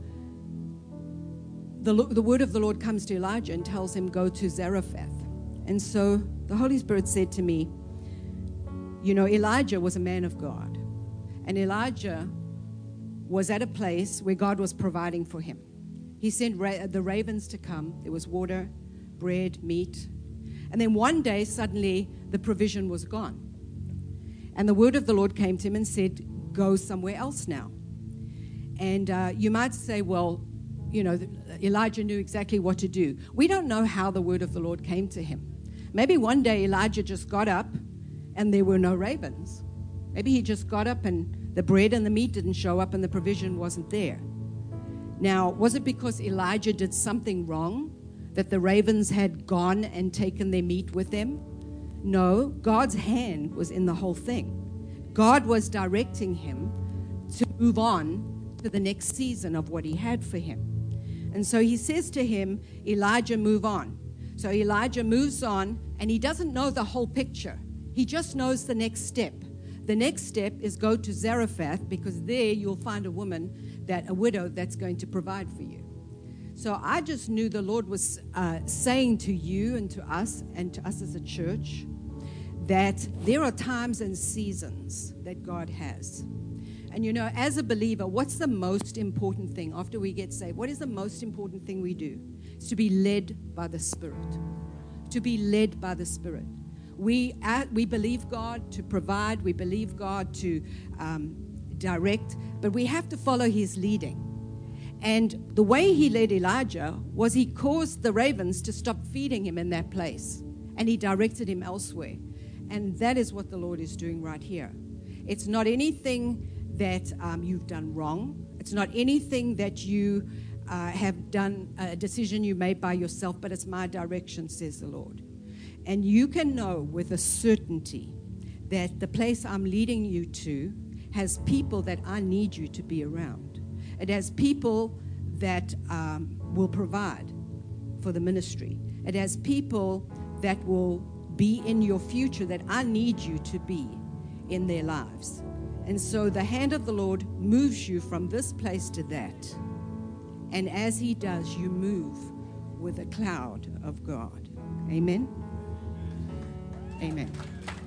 [SPEAKER 4] the word of the Lord comes to Elijah and tells him, go to Zarephath. And so the Holy Spirit said to me, you know, Elijah was a man of God. And Elijah was at a place where God was providing for him. He sent the ravens to come. There was water, bread, meat. And then one day, suddenly, the provision was gone. And the word of the Lord came to him and said, go somewhere else now. And you might say, well, you know, Elijah knew exactly what to do. We don't know how the word of the Lord came to him. Maybe one day Elijah just got up and there were no ravens. Maybe he just got up and the bread and the meat didn't show up and the provision wasn't there. Now, was it because Elijah did something wrong that the ravens had gone and taken their meat with them? No, God's hand was in the whole thing. God was directing him to move on to the next season of what he had for him. And so he says to him, Elijah, move on. So Elijah moves on, and he doesn't know the whole picture. He just knows the next step. The next step is go to Zarephath, because there you'll find a widow that's going to provide for you. So I just knew the Lord was saying to you and to us as a church that there are times and seasons that God has. And you know, as a believer, what's the most important thing after we get saved? What is the most important thing we do? It's to be led by the Spirit. To be led by the Spirit. We believe God to provide. We believe God to direct. But we have to follow His leading. And the way He led Elijah was He caused the ravens to stop feeding him in that place. And He directed him elsewhere. And that is what the Lord is doing right here. It's not anything that you've done wrong. It's not anything that you have done, a decision you made by yourself, but it's my direction, says the Lord. And you can know with a certainty that the place I'm leading you to has people that I need you to be around. It has people that will provide for the ministry. It has people that will be in your future that I need you to be in their lives. And so the hand of the Lord moves you from this place to that. And as He does, you move with a cloud of God. Amen? Amen.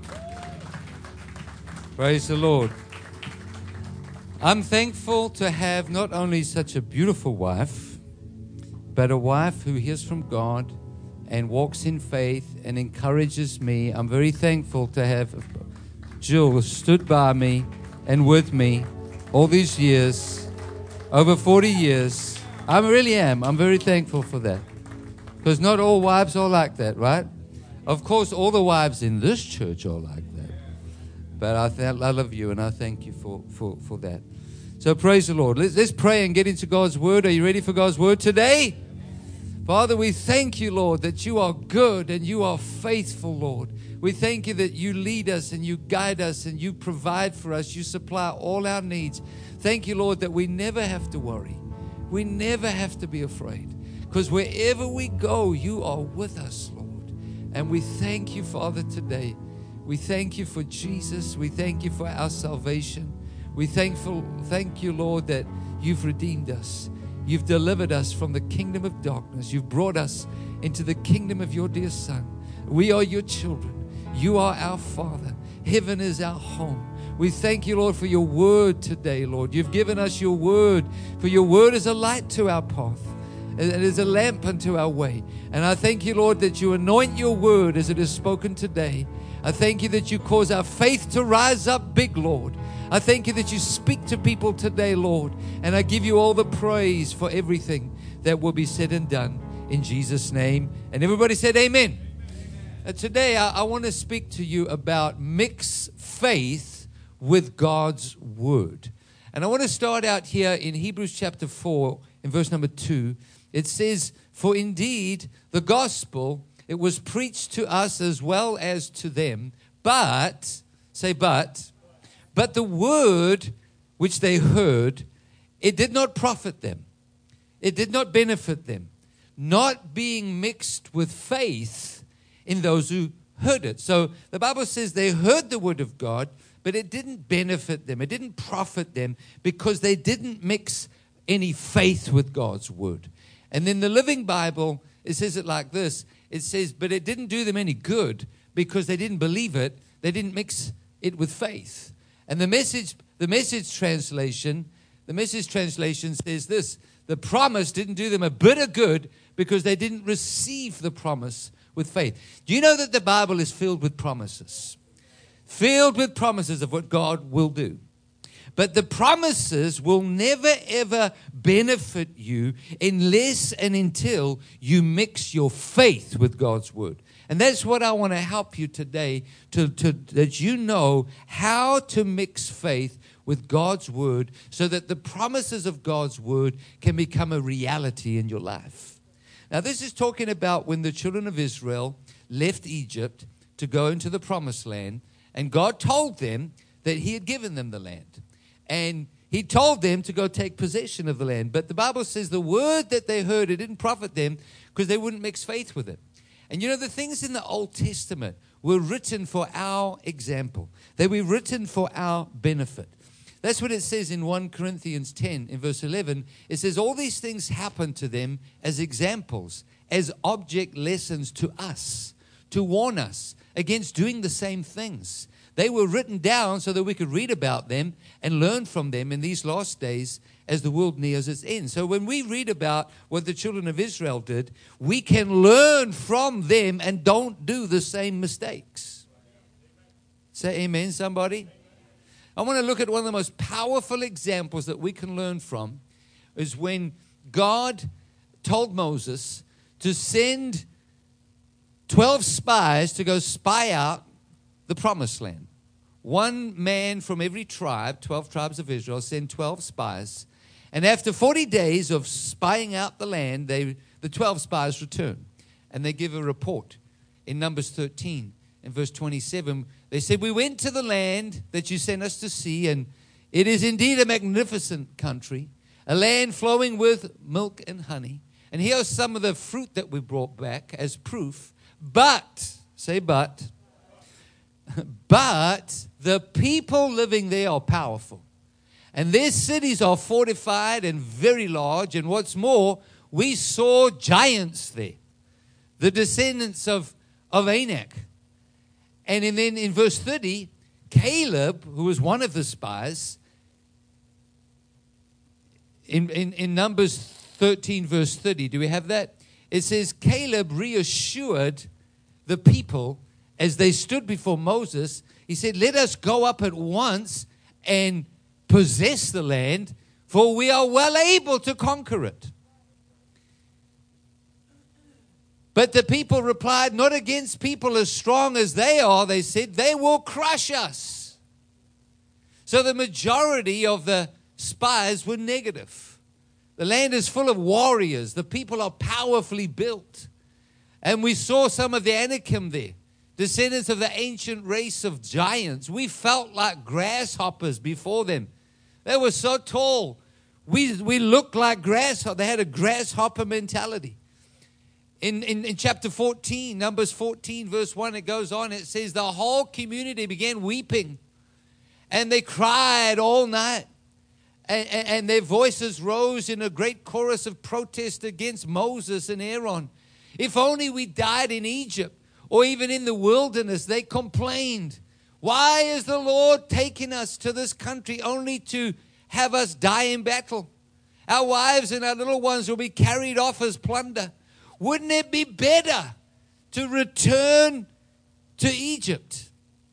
[SPEAKER 5] Praise the Lord. I'm thankful to have not only such a beautiful wife, but a wife who hears from God and walks in faith and encourages me. I'm very thankful to have Jill stood by me and with me all these years, over 40 years. I really am. I'm very thankful for that. Because not all wives are like that, right? Of course, all the wives in this church are like that. But I love you, and I thank you for that. So praise the Lord. Let's pray and get into God's Word. Are you ready for God's Word today? Father, we thank you, Lord, that you are good and you are faithful, Lord. We thank you that you lead us and you guide us and you provide for us. You supply all our needs. Thank you, Lord, that we never have to worry. We never have to be afraid. Because wherever we go, you are with us, Lord. And we thank you, Father, today. We thank you for Jesus. We thank you for our salvation. We thank you, Lord, that you've redeemed us. You've delivered us from the kingdom of darkness. You've brought us into the kingdom of your dear Son. We are your children. You are our Father. Heaven is our home. We thank you, Lord, for your word today, Lord. You've given us your word, for your word is a light to our path. It is a lamp unto our way. And I thank you, Lord, that you anoint your word as it is spoken today. I thank you that you cause our faith to rise up big, Lord. I thank you that you speak to people today, Lord. And I give you all the praise for everything that will be said and done in Jesus' name. And everybody said amen. Today, I want to speak to you about mix faith with God's word. And I want to start out here in Hebrews chapter 4, in verse number 2. It says, "For indeed the gospel, it was preached to us as well as to them, but," say but the word which they heard, it did not profit them. It did not benefit them, not being mixed with faith in those who heard it." So the Bible says they heard the word of God, but it didn't benefit them. It didn't profit them because they didn't mix any faith with God's word. And then the Living Bible, it says it like this. It says, but it didn't do them any good because they didn't believe it. They didn't mix it with faith. And the message translation says this: the promise didn't do them a bit of good because they didn't receive the promise with faith. Do you know that the Bible is filled with promises? Filled with promises of what God will do. But the promises will never ever benefit you unless and until you mix your faith with God's word. And that's what I want to help you today, that you know how to mix faith with God's word so that the promises of God's word can become a reality in your life. Now, this is talking about when the children of Israel left Egypt to go into the promised land, and God told them that he had given them the land. And he told them to go take possession of the land. But the Bible says the word that they heard, it didn't profit them because they wouldn't mix faith with it. And you know, the things in the Old Testament were written for our example. They were written for our benefit. That's what it says in 1 Corinthians 10 in verse 11. It says all these things happened to them as examples, as object lessons to us, to warn us against doing the same things. They were written down so that we could read about them and learn from them in these last days as the world nears its end. So when we read about what the children of Israel did, we can learn from them and don't do the same mistakes. Say amen, somebody. I want to look at one of the most powerful examples that we can learn from is when God told Moses to send 12 spies to go spy out the promised land. One man from every tribe, 12 tribes of Israel, send 12 spies. And after 40 days of spying out the land, the 12 spies return. And they give a report in Numbers 13. In verse 27, they said, "We went to the land that you sent us to see, and it is indeed a magnificent country, a land flowing with milk and honey. And here are some of the fruit that we brought back as proof. But," say but the people living there are powerful. And their cities are fortified and very large. And what's more, we saw giants there, the descendants of Anak." And then in verse 30, Caleb, who was one of the spies, in Numbers 13, verse 30, do we have that? It says, Caleb reassured the people as they stood before Moses. He said, "Let us go up at once and possess the land, for we are well able to conquer it." But the people replied, "Not against people as strong as they are," they said. "They will crush us." So the majority of the spies were negative. The land is full of warriors. The people are powerfully built. And we saw some of the Anakim there, descendants of the ancient race of giants. We felt like grasshoppers before them. They were so tall. We looked like grasshoppers. They had a grasshopper mentality. In chapter 14, Numbers 14, verse 1, it goes on. It says, the whole community began weeping, and they cried all night. And their voices rose in a great chorus of protest against Moses and Aaron. If only we died in Egypt or even in the wilderness, they complained. Why is the Lord taking us to this country only to have us die in battle? Our wives and our little ones will be carried off as plunder. Wouldn't it be better to return to Egypt?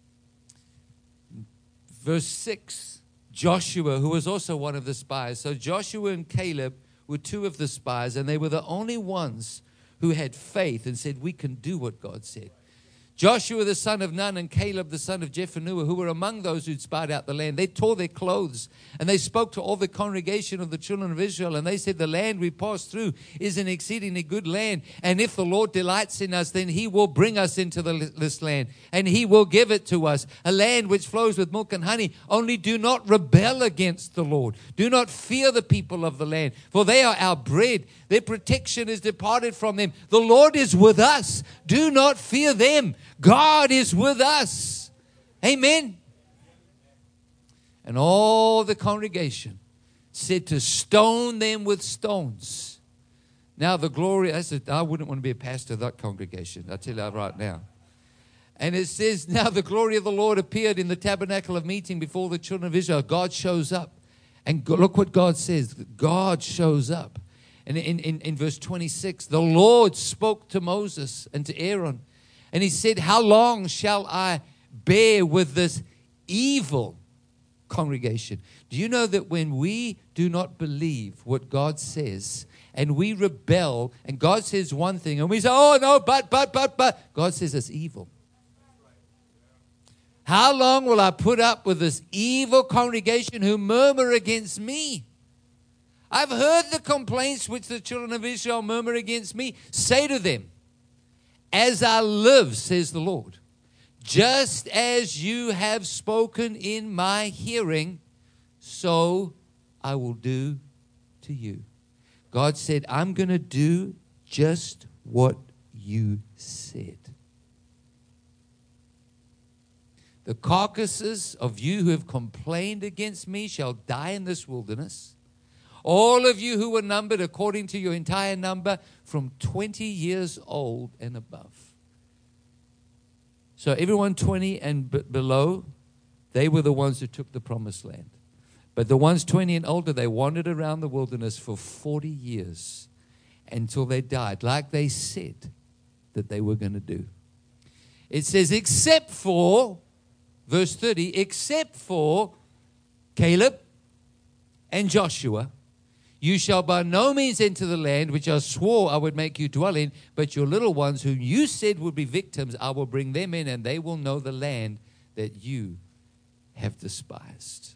[SPEAKER 5] Verse 6. Joshua, who was also one of the spies. So Joshua and Caleb were two of the spies, and they were the only ones who had faith and said, we can do what God said. Joshua the son of Nun and Caleb the son of Jephunneh, who were among those who'd spied out the land, they tore their clothes and they spoke to all the congregation of the children of Israel, and they said, the land we passed through is an exceedingly good land, and if the Lord delights in us, then he will bring us into this land, and he will give it to us, a land which flows with milk and honey. Only do not rebel against the Lord. Do not fear the people of the land, for they are our bread. Their protection is departed from them. The Lord is with us. Do not fear them. God is with us. Amen. And all the congregation said to stone them with stones. Now the glory, I wouldn't want to be a pastor of that congregation. I'll tell you that right now. And it says, now the glory of the Lord appeared in the tabernacle of meeting before the children of Israel. God shows up. And look what God says. God shows up. And in verse 26, the Lord spoke to Moses and to Aaron. And he said, how long shall I bear with this evil congregation? Do you know that when we do not believe what God says and we rebel and God says one thing and we say, oh no, but, God says it's evil. How long will I put up with this evil congregation who murmur against me? I've heard the complaints which the children of Israel murmur against me. Say to them, as I live, says the Lord, just as you have spoken in my hearing, so I will do to you. God said, I'm going to do just what you said. The carcasses of you who have complained against me shall die in this wilderness. All of you who were numbered according to your entire number from 20 years old and above. So everyone 20 and below, they were the ones who took the promised land. But the ones 20 and older, they wandered around the wilderness for 40 years until they died, like they said that they were going to do. It says, except for, verse 30, except for Caleb and Joshua, you shall by no means enter the land which I swore I would make you dwell in, but your little ones whom you said would be victims, I will bring them in, and they will know the land that you have despised.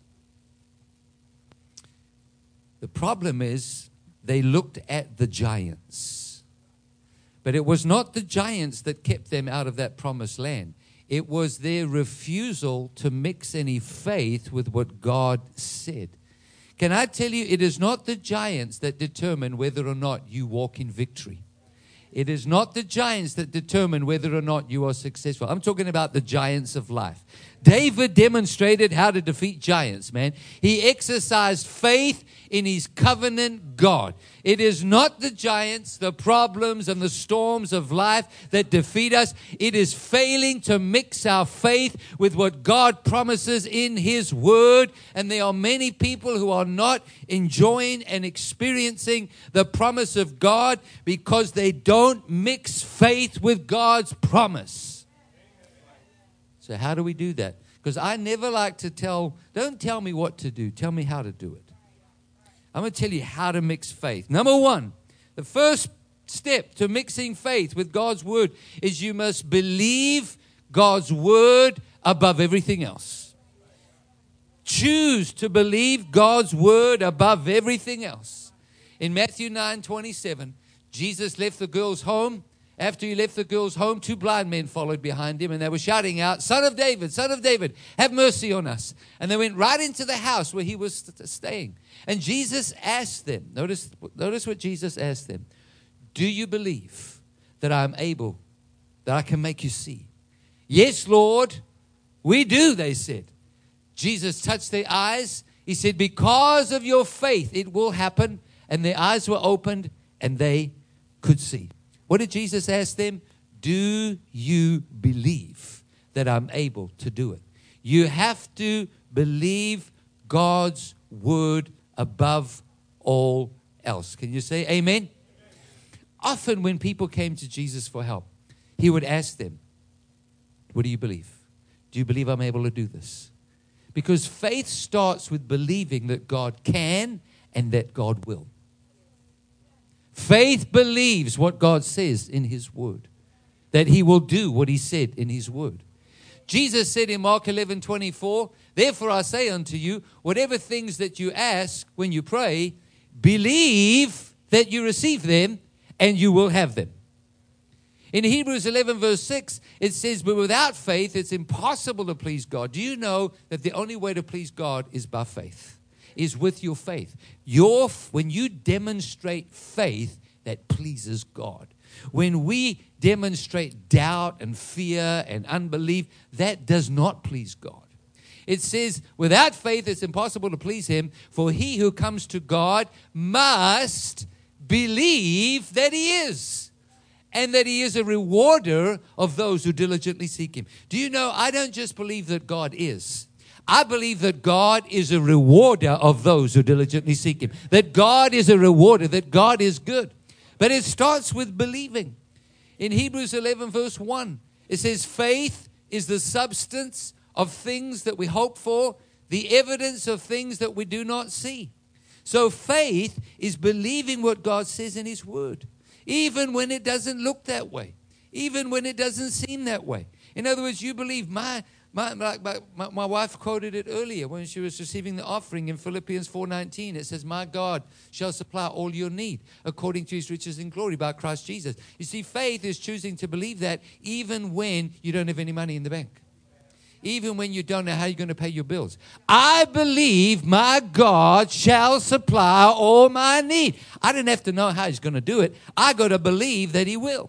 [SPEAKER 5] The problem is they looked at the giants. But it was not the giants that kept them out of that promised land. It was their refusal to mix any faith with what God said. Can I tell you, it is not the giants that determine whether or not you walk in victory. It is not the giants that determine whether or not you are successful. I'm talking about the giants of life. David demonstrated how to defeat giants, man. He exercised faith in his covenant God. It is not the giants, the problems, and the storms of life that defeat us. It is failing to mix our faith with what God promises in His Word. And there are many people who are not enjoying and experiencing the promise of God because they don't mix faith with God's promise. So how do we do that? Because I never like to don't tell me what to do. Tell me how to do it. I'm going to tell you how to mix faith. Number one, the first step to mixing faith with God's Word is you must believe God's Word above everything else. Choose to believe God's Word above everything else. In Matthew 9:27, Jesus left the girl's home. After he left the girl's home, 2 blind men followed behind him, and they were shouting out, Son of David, have mercy on us. And they went right into the house where he was staying. And Jesus asked them, notice what Jesus asked them. Do you believe that I'm able, that I can make you see? Yes, Lord, we do, they said. Jesus touched their eyes. He said, because of your faith, it will happen. And their eyes were opened, and they could see. What did Jesus ask them? Do you believe that I'm able to do it? You have to believe God's word above all else. Can you say amen? Often when people came to Jesus for help, he would ask them, what do you believe? Do you believe I'm able to do this? Because faith starts with believing that God can and that God will. Faith believes what God says in his word, that he will do what he said in his word. Jesus said in Mark 11:24, therefore I say unto you, whatever things that you ask when you pray, believe that you receive them and you will have them. In Hebrews 11 verse 6, it says, but without faith, it's impossible to please God. Do you know that the only way to please God is by faith? Is with your faith. When you demonstrate faith, that pleases God. When we demonstrate doubt and fear and unbelief, that does not please God. It says, without faith, it's impossible to please him, for he who comes to God must believe that he is, and that he is a rewarder of those who diligently seek him. Do you know, I don't just believe that God is. I believe that God is a rewarder of those who diligently seek him. That God is a rewarder, that God is good. But it starts with believing. In Hebrews 11 verse 1, it says, faith is the substance of things that we hope for, the evidence of things that we do not see. So faith is believing what God says in his word, even when it doesn't look that way, even when it doesn't seem that way. In other words, you believe my wife quoted it earlier when she was receiving the offering in Philippians 4:19. It says, my God shall supply all your need according to his riches in glory by Christ Jesus. You see, faith is choosing to believe that even when you don't have any money in the bank. Even when you don't know how you're going to pay your bills. I believe my God shall supply all my need. I didn't have to know how he's going to do it. I got to believe that he will.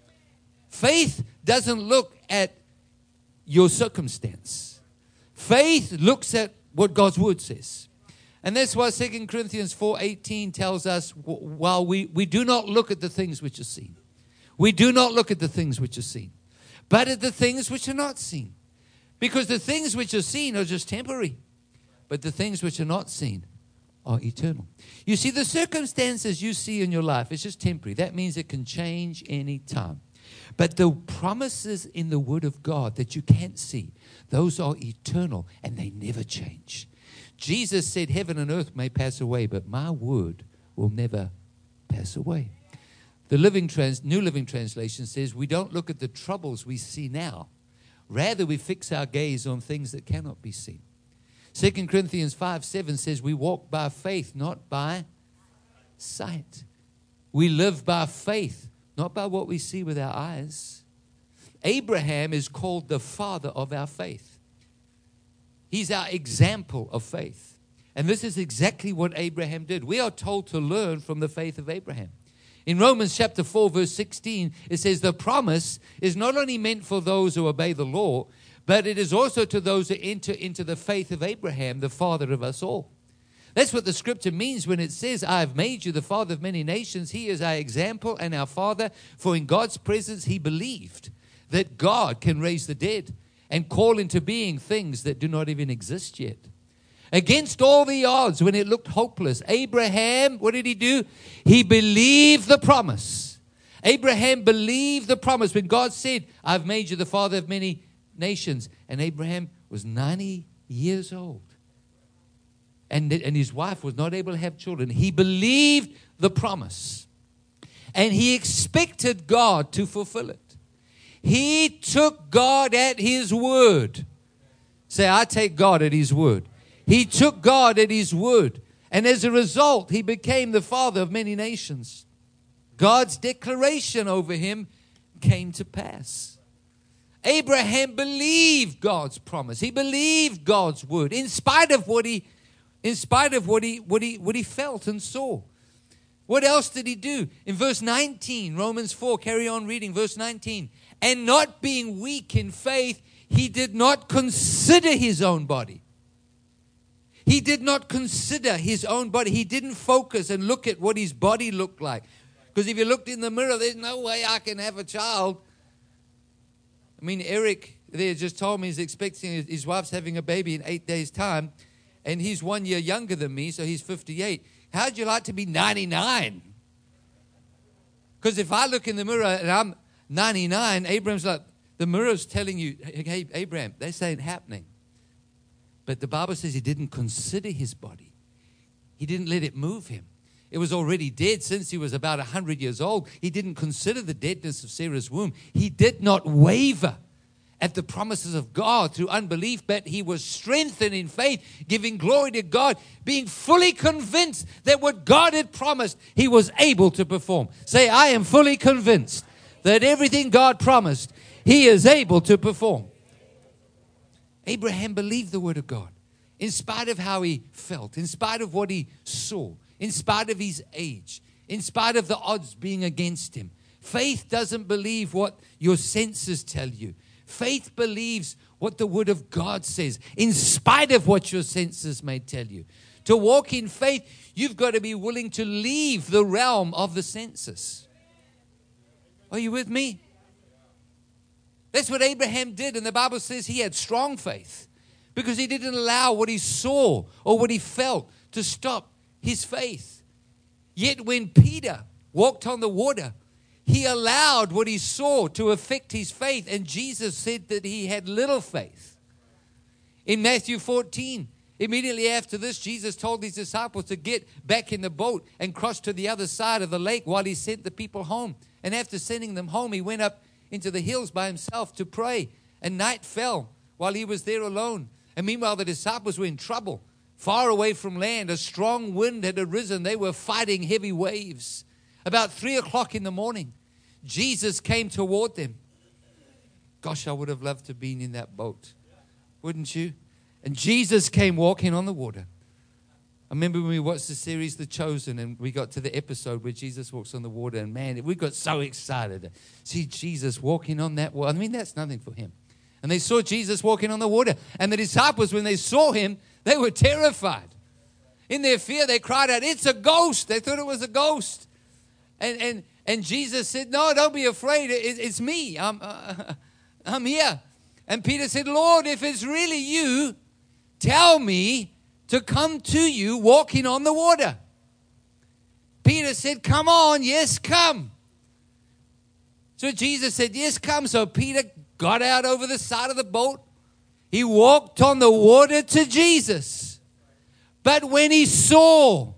[SPEAKER 5] Faith doesn't look at your circumstance. Faith looks at what God's word says. And that's why 2 Corinthians 4:18 tells us, while we do not look at the things which are seen. We do not look at the things which are seen, but at the things which are not seen. Because the things which are seen are just temporary, but the things which are not seen are eternal. You see, the circumstances you see in your life is just temporary. That means it can change any time. But the promises in the Word of God that you can't see, those are eternal and they never change. Jesus said, heaven and earth may pass away, but my word will never pass away. The New Living Translation says, we don't look at the troubles we see now. Rather, we fix our gaze on things that cannot be seen. 2 Corinthians 5:7 says, we walk by faith, not by sight. We live by faith, not by what we see with our eyes. Abraham is called the father of our faith. He's our example of faith. And this is exactly what Abraham did. We are told to learn from the faith of Abraham. In Romans chapter 4, verse 16, it says the promise is not only meant for those who obey the law, but it is also to those who enter into the faith of Abraham, the father of us all. That's what the scripture means when it says, I have made you the father of many nations. He is our example and our father, for in God's presence he believed that God can raise the dead and call into being things that do not even exist yet. Against all the odds, when it looked hopeless, Abraham, what did he do? He believed the promise. Abraham believed the promise when God said, I've made you the father of many nations. And Abraham was 90 years old. And his wife was not able to have children. He believed the promise. And he expected God to fulfill it. He took God at his word. Say, I take God at his word. He took God at his word. And as a result, he became the father of many nations. God's declaration over him came to pass. Abraham believed God's promise. He believed God's word in spite of what he felt and saw. What else did he do? In verse 19, Romans 4, carry on reading, verse 19. And not being weak in faith, he did not consider his own body. He did not consider his own body. He didn't focus and look at what his body looked like. Because if you looked in the mirror, there's no way I can have a child. I mean, Eric there just told me he's expecting, his wife's having a baby in 8 days' time. And he's 1 year younger than me, so he's 58. How'd you like to be 99? Because if I look in the mirror and I'm 99, Abraham's like, the mirror's telling you, hey, Abraham, this ain't happening. But the Bible says he didn't consider his body. He didn't let it move him. It was already dead since he was about 100 years old. He didn't consider the deadness of Sarah's womb. He did not waver at the promises of God through unbelief, but he was strengthened in faith, giving glory to God, being fully convinced that what God had promised, he was able to perform. Say, I am fully convinced that everything God promised, he is able to perform. Abraham believed the word of God in spite of how he felt, in spite of what he saw, in spite of his age, in spite of the odds being against him. Faith doesn't believe what your senses tell you. Faith believes what the word of God says, in spite of what your senses may tell you. To walk in faith, you've got to be willing to leave the realm of the senses. Are you with me? That's what Abraham did, and the Bible says he had strong faith because he didn't allow what he saw or what he felt to stop his faith. Yet when Peter walked on the water, he allowed what he saw to affect his faith, and Jesus said that he had little faith. In Matthew 14, immediately after this, Jesus told his disciples to get back in the boat and cross to the other side of the lake while he sent the people home. And after sending them home, he went up into the hills by himself to pray. And night fell while he was there alone. And meanwhile, the disciples were in trouble. Far away from land, a strong wind had arisen. They were fighting heavy waves. About 3 o'clock in the morning, Jesus came toward them. Gosh, I would have loved to have been in that boat. Wouldn't you? And Jesus came walking on the water. I remember when we watched the series The Chosen, and we got to the episode where Jesus walks on the water, and man, we got so excited to see Jesus walking on that water. I mean, that's nothing for him. And they saw Jesus walking on the water. And the disciples, when they saw him, they were terrified. In their fear, they cried out, "It's a ghost." They thought it was a ghost. And Jesus said, "No, don't be afraid. It's me. I'm here." And Peter said, "Lord, if it's really you, tell me to come to you walking on the water." Peter said, "Come on, yes, come." So Jesus said, "Yes, come." So Peter got out over the side of the boat. He walked on the water to Jesus. But when he saw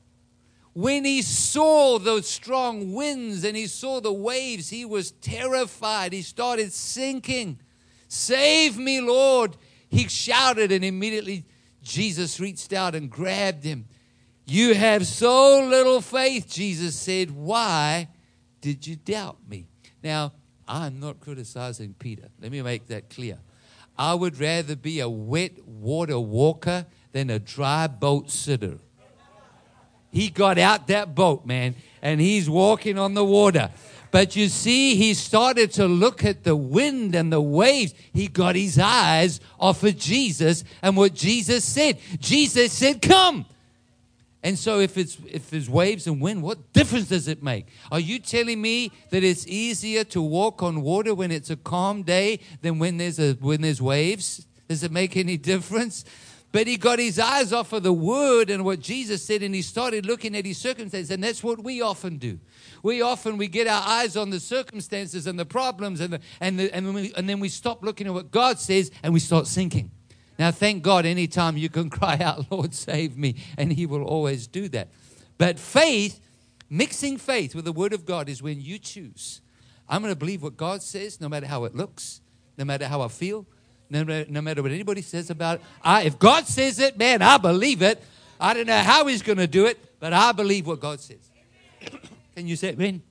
[SPEAKER 5] those strong winds and he saw the waves, he was terrified. He started sinking. "Save me, Lord," he shouted, and immediately Jesus reached out and grabbed him. "You have so little faith," Jesus said. "Why did you doubt me?" Now, I'm not criticizing Peter. Let me make that clear. I would rather be a wet water walker than a dry boat sitter. He got out that boat, man, and he's walking on the water. But you see, he started to look at the wind and the waves. He got his eyes off of Jesus and what Jesus said. Jesus said, "Come." And so if there's waves and wind, what difference does it make? Are you telling me that it's easier to walk on water when it's a calm day than when there's waves? Does it make any difference? But he got his eyes off of the word and what Jesus said, and he started looking at his circumstances. And that's what we often do. We get our eyes on the circumstances and the problems, and then we stop looking at what God says, and we start sinking. Now, thank God, anytime you can cry out, "Lord, save me," and he will always do that. But faith, mixing faith with the word of God, is when you choose, I'm going to believe what God says, no matter how it looks, no matter how I feel, no matter what anybody says about it. If God says it, man, I believe it. I don't know how he's going to do it, but I believe what God says. Can you say it, Ben?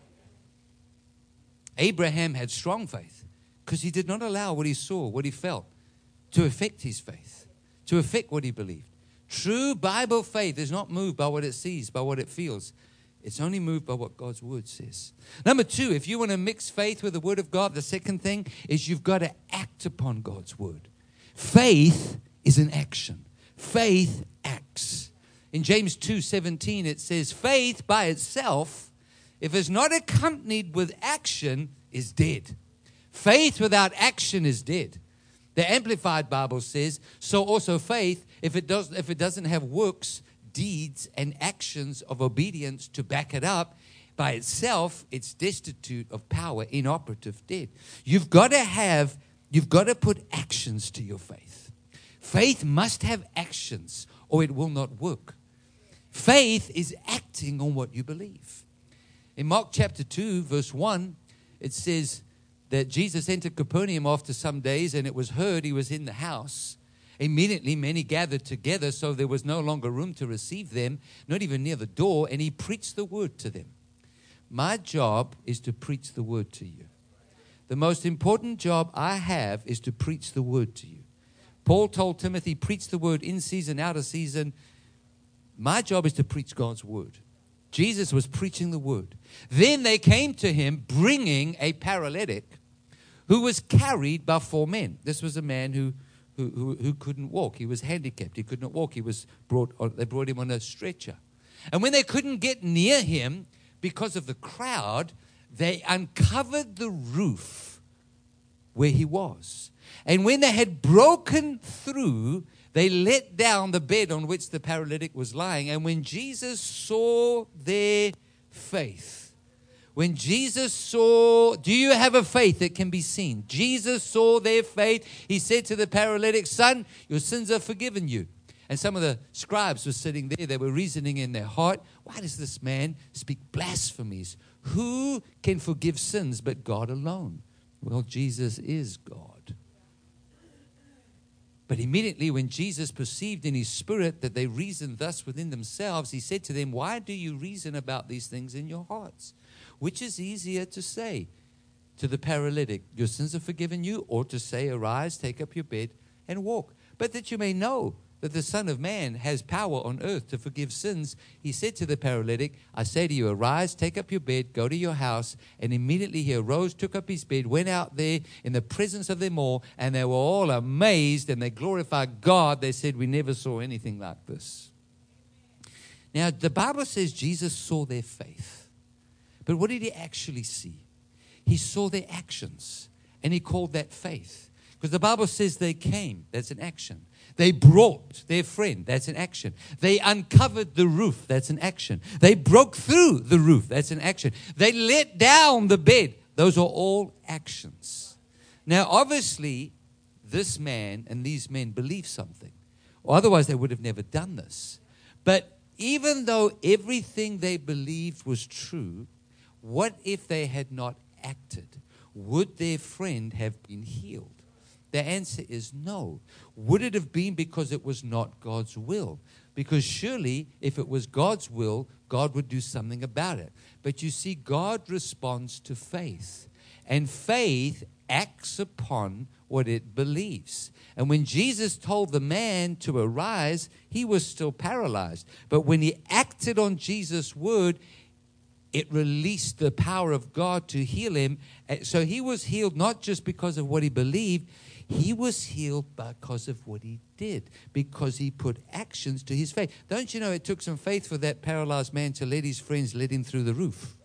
[SPEAKER 5] Abraham had strong faith because he did not allow what he saw, what he felt, to affect his faith, to affect what he believed. True Bible faith is not moved by what it sees, by what it feels. It's only moved by what God's word says. Number two, if you want to mix faith with the word of God, the second thing is you've got to act upon God's word. Faith is an action. Faith acts. In James 2:17, it says, faith by itself, if it's not accompanied with action, is dead. Faith without action is dead. The Amplified Bible says, so also faith, if it doesn't have works, deeds, and actions of obedience to back it up, by itself, it's destitute of power, inoperative, dead. You've got to put actions to your faith. Faith must have actions or it will not work. Faith is acting on what you believe. In Mark chapter 2, verse 1, it says that Jesus entered Capernaum after some days, and it was heard he was in the house. Immediately many gathered together, so there was no longer room to receive them, not even near the door, and he preached the word to them. My job is to preach the word to you. The most important job I have is to preach the word to you. Paul told Timothy, preach the word in season, out of season. My job is to preach God's word. Jesus was preaching the word. Then they came to him bringing a paralytic who was carried by 4 men. This was a man who couldn't walk. He was handicapped. He could not walk. They brought him on a stretcher. And when they couldn't get near him because of the crowd, they uncovered the roof where he was. And when they had broken through, they let down the bed on which the paralytic was lying. And when Jesus saw their faith, do you have a faith that can be seen? Jesus saw their faith. He said to the paralytic, son, your sins are forgiven you. And some of the scribes were sitting there. They were reasoning in their heart, why does this man speak blasphemies? Who can forgive sins but God alone? Well, Jesus is God. But immediately when Jesus perceived in his spirit that they reasoned thus within themselves, he said to them, why do you reason about these things in your hearts? Which is easier to say to the paralytic, your sins are forgiven you, or to say, arise, take up your bed, and walk? But that you may know that the Son of Man has power on earth to forgive sins, he said to the paralytic, I say to you, arise, take up your bed, go to your house. And immediately he arose, took up his bed, went out there in the presence of them all, and they were all amazed, and they glorified God. They said, we never saw anything like this. Now, the Bible says Jesus saw their faith. But what did he actually see? He saw their actions, and he called that faith. Because the Bible says they came. That's an action. They brought their friend. That's an action. They uncovered the roof. That's an action. They broke through the roof. That's an action. They let down the bed. Those are all actions. Now, obviously, this man and these men believed something. Or otherwise, they would have never done this. But even though everything they believed was true, what if they had not acted? Would their friend have been healed? The answer is no. Would it have been because it was not God's will? Because surely, if it was God's will, God would do something about it. But you see, God responds to faith. And faith acts upon what it believes. And when Jesus told the man to arise, he was still paralyzed. But when he acted on Jesus' word, it released the power of God to heal him. So he was healed not just because of what he believed. He was healed because of what he did, because he put actions to his faith. Don't you know it took some faith for that paralyzed man to let his friends let him through the roof?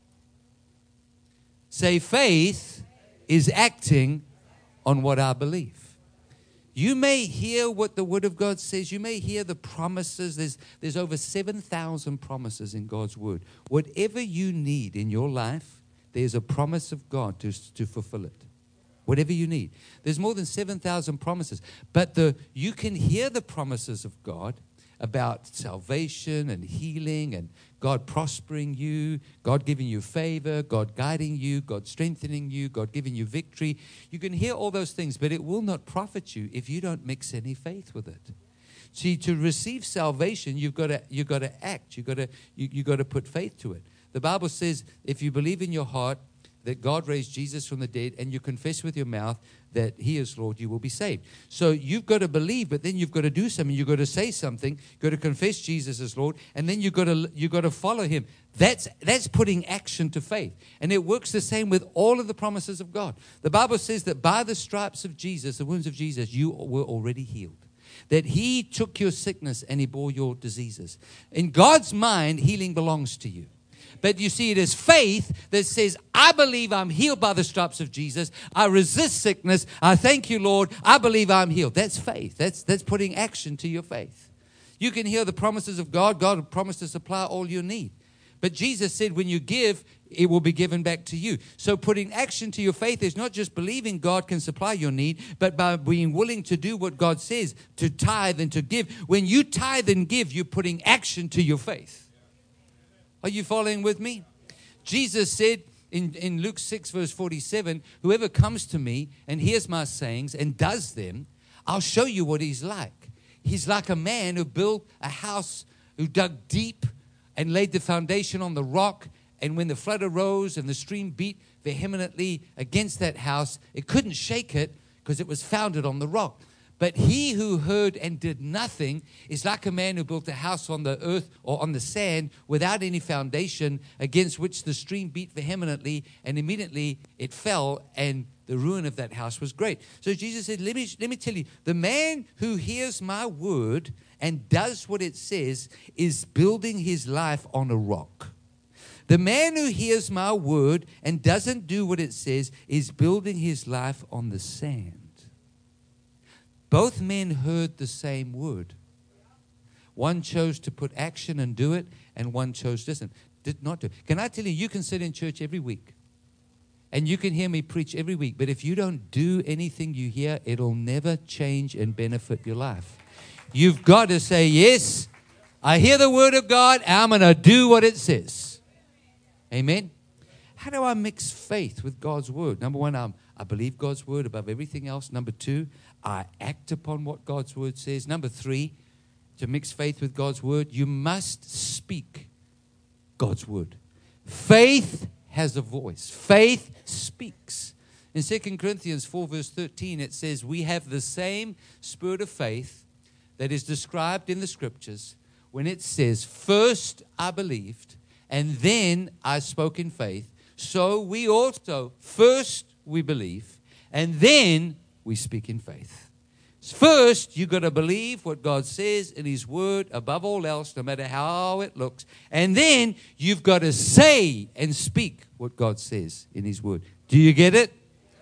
[SPEAKER 5] Say, faith is acting on what I believe. You may hear what the Word of God says. You may hear the promises. There's over 7,000 promises in God's Word. Whatever you need in your life, there's a promise of God to fulfill it. Whatever you need. There's more than 7,000 promises. But you can hear the promises of God about salvation and healing and God prospering you, God giving you favor, God guiding you, God strengthening you, God giving you victory. You can hear all those things, but it will not profit you if you don't mix any faith with it. See, to receive salvation, you've got to act. You've got to put faith to it. The Bible says if you believe in your heart that God raised Jesus from the dead and you confess with your mouth that he is Lord, you will be saved. So you've got to believe, but then you've got to do something. You've got to say something. You've got to confess Jesus as Lord, and then you've got to follow him. That's putting action to faith. And it works the same with all of the promises of God. The Bible says that by the stripes of Jesus, the wounds of Jesus, you were already healed. That he took your sickness and he bore your diseases. In God's mind, healing belongs to you. But you see, it is faith that says, I believe I'm healed by the stripes of Jesus. I resist sickness. I thank you, Lord. I believe I'm healed. That's faith. That's putting action to your faith. You can hear the promises of God. God promised to supply all your need. But Jesus said, when you give, it will be given back to you. So putting action to your faith is not just believing God can supply your need, but by being willing to do what God says, to tithe and to give. When you tithe and give, you're putting action to your faith. Are you following with me? Jesus said in Luke 6, verse 47, whoever comes to me and hears my sayings and does them, I'll show you what he's like. He's like a man who built a house, who dug deep and laid the foundation on the rock. And when the flood arose and the stream beat vehemently against that house, it couldn't shake it because it was founded on the rock. But he who heard and did nothing is like a man who built a house on the earth or on the sand without any foundation, against which the stream beat vehemently, and immediately it fell, and the ruin of that house was great. So Jesus said, let me tell you, the man who hears my word and does what it says is building his life on a rock. The man who hears my word and doesn't do what it says is building his life on the sand. Both men heard the same word. One chose to put action and do it, and one chose did not do it. Can I tell you, you can sit in church every week, and you can hear me preach every week, but if you don't do anything you hear, it'll never change and benefit your life. You've got to say, yes, I hear the word of God, I'm going to do what it says. Amen? How do I mix faith with God's word? Number one, I believe God's word above everything else. Number two, I act upon what God's word says. Number three, to mix faith with God's word, you must speak God's word. Faith has a voice. Faith speaks. In 2 Corinthians 4 verse 13, it says, we have the same spirit of faith that is described in the scriptures when it says, first I believed, and then I spoke in faith. So we also, first we believe, and then we speak in faith. First, you've got to believe what God says in his word above all else, no matter how it looks. And then you've got to say and speak what God says in his word. Do you get it?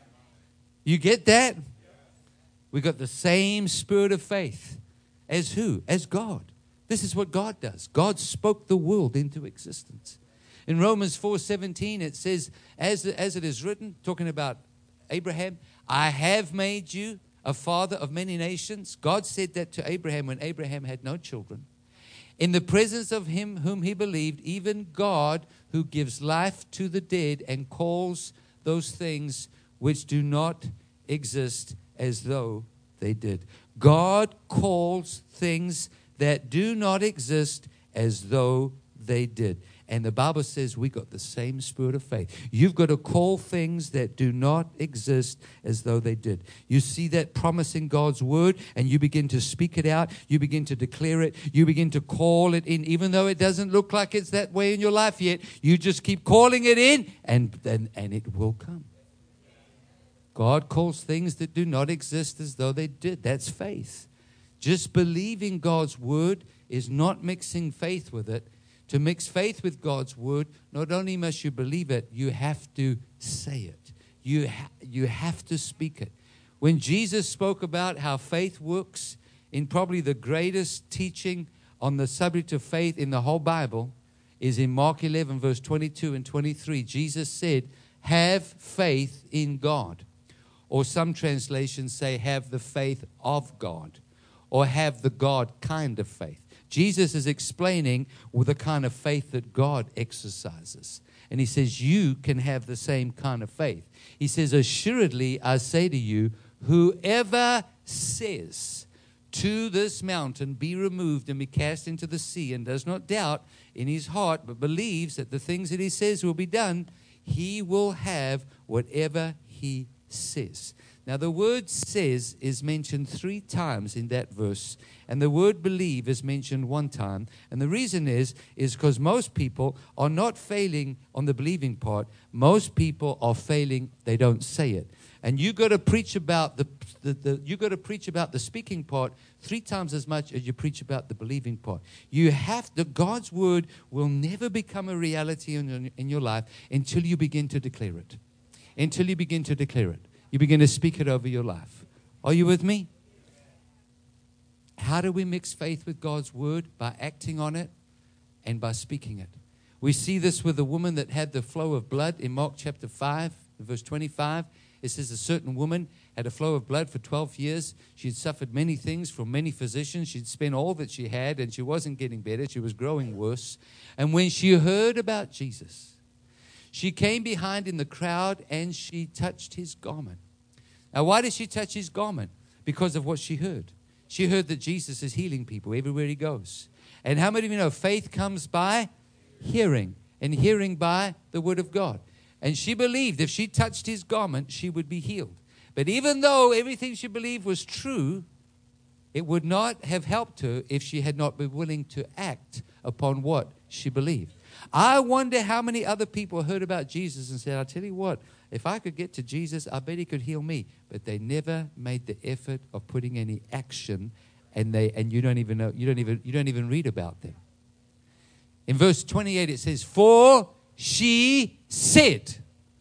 [SPEAKER 5] You get that? We've got the same spirit of faith as who? As God. This is what God does. God spoke the world into existence. In Romans 4:17, it says, as it is written, talking about Abraham, I have made you a father of many nations. God said that to Abraham when Abraham had no children. In the presence of him whom he believed, even God who gives life to the dead and calls those things which do not exist as though they did. God calls things that do not exist as though they did. And the Bible says we got the same spirit of faith. You've got to call things that do not exist as though they did. You see that promise in God's word, and you begin to speak it out. You begin to declare it. You begin to call it in, even though it doesn't look like it's that way in your life yet. You just keep calling it in, and it will come. God calls things that do not exist as though they did. That's faith. Just believing God's word is not mixing faith with it. To mix faith with God's word, not only must you believe it, you have to say it. You have to speak it. When Jesus spoke about how faith works, in probably the greatest teaching on the subject of faith in the whole Bible, is in Mark 11, verse 22 and 23. Jesus said, have faith in God. Or some translations say, have the faith of God. Or have the God kind of faith. Jesus is explaining the kind of faith that God exercises. And he says, you can have the same kind of faith. He says, assuredly, I say to you, whoever says to this mountain, be removed and be cast into the sea, and does not doubt in his heart, but believes that the things that he says will be done, he will have whatever he says. Now, the word says is mentioned 3 times in that verse, and the word believe is mentioned 1 time. And the reason is because most people are not failing on the believing part. Most people are failing, they don't say it. And you got to preach about the speaking part 3 times as much as you preach about the believing part. God's word will never become a reality in your life until you begin to declare it. Until you begin to declare it. You begin to speak it over your life. Are you with me? How do we mix faith with God's word? By acting on it and by speaking it. We see this with the woman that had the flow of blood in Mark chapter 5, verse 25. It says a certain woman had a flow of blood for 12 years. She had suffered many things from many physicians. She'd spent all that she had, and she wasn't getting better. She was growing worse. And when she heard about Jesus, she came behind in the crowd and she touched his garment. Now, why did she touch his garment? Because of what she heard. She heard that Jesus is healing people everywhere he goes. And how many of you know faith comes by hearing, and hearing by the word of God? And she believed if she touched his garment, she would be healed. But even though everything she believed was true, it would not have helped her if she had not been willing to act upon what she believed. I wonder how many other people heard about Jesus and said, I'll tell you what, if I could get to Jesus, I bet he could heal me. But they never made the effort of putting any action, and you don't even know, you don't even read about them. In verse 28 it says, for she said,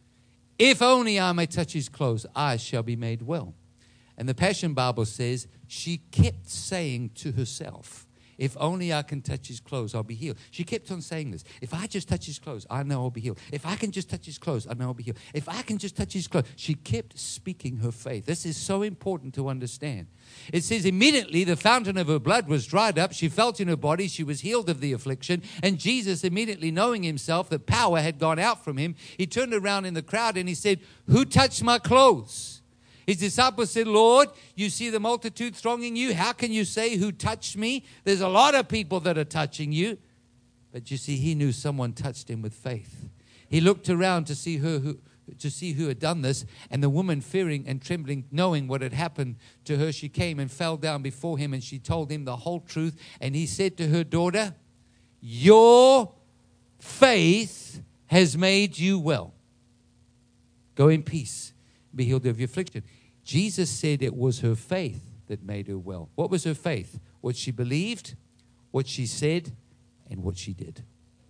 [SPEAKER 5] if only I may touch his clothes, I shall be made well. And the Passion Bible says, she kept saying to herself, if only I can touch his clothes, I'll be healed. She kept on saying this. If I just touch his clothes, I know I'll be healed. If I can just touch his clothes, I know I'll be healed. If I can just touch his clothes. She kept speaking her faith. This is so important to understand. It says immediately the fountain of her blood was dried up. She felt in her body she was healed of the affliction. And Jesus, immediately knowing himself that power had gone out from him, he turned around in the crowd and he said, who touched my clothes? His disciples said, Lord, you see the multitude thronging you. How can you say who touched me? There's a lot of people that are touching you. But you see, he knew someone touched him with faith. He looked around to see who had done this. And the woman, fearing and trembling, knowing what had happened to her, she came and fell down before him, and she told him the whole truth. And he said to her, daughter, your faith has made you well. Go in peace, be healed of your affliction. Jesus said it was her faith that made her well. What was her faith? What she believed, what she said, and what she did.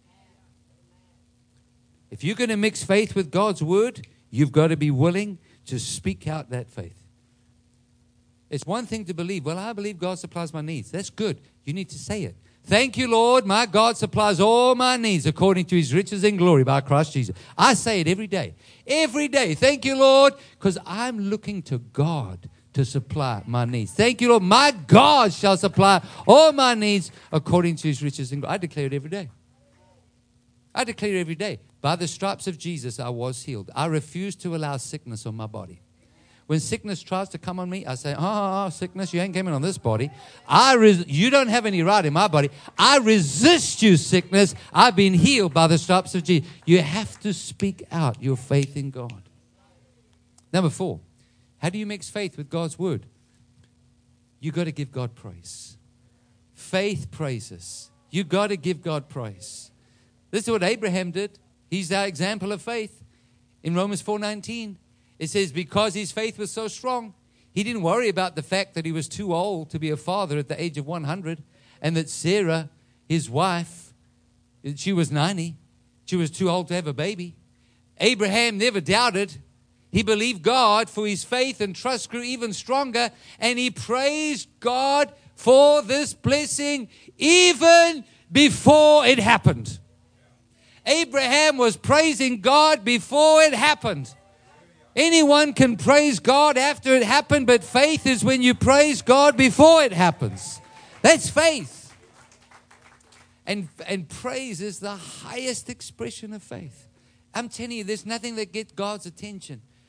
[SPEAKER 5] If you're going to mix faith with God's word, you've got to be willing to speak out that faith. It's one thing to believe, well, I believe God supplies my needs. That's good. You need to say it. Thank you, Lord. My God supplies all my needs according to his riches in glory by Christ Jesus. I say it every day. Every day. Thank you, Lord, because I'm looking to God to supply my needs. Thank you, Lord. My God shall supply all my needs according to his riches in glory. I declare it every day. I declare it every day. By the stripes of Jesus, I was healed. I refuse to allow sickness on my body. When sickness tries to come on me, I say, sickness, you ain't coming on this body. You don't have any right in my body. I resist you, sickness. I've been healed by the stripes of Jesus. You have to speak out your faith in God. Number 4, how do you mix faith with God's word? You got to give God praise. Faith praises. You got to give God praise. This is what Abraham did. He's our example of faith. In Romans 4:19, it says, because his faith was so strong, he didn't worry about the fact that he was too old to be a father at the age of 100, and that Sarah, his wife, she was 90. She was too old to have a baby. Abraham never doubted. He believed God, for his faith and trust grew even stronger, and he praised God for this blessing even before it happened. Abraham was praising God before it happened. Anyone can praise God after it happened, but faith is when you praise God before it happens. That's faith. And praise is the highest expression of faith. I'm telling you, there's nothing that gets God's attention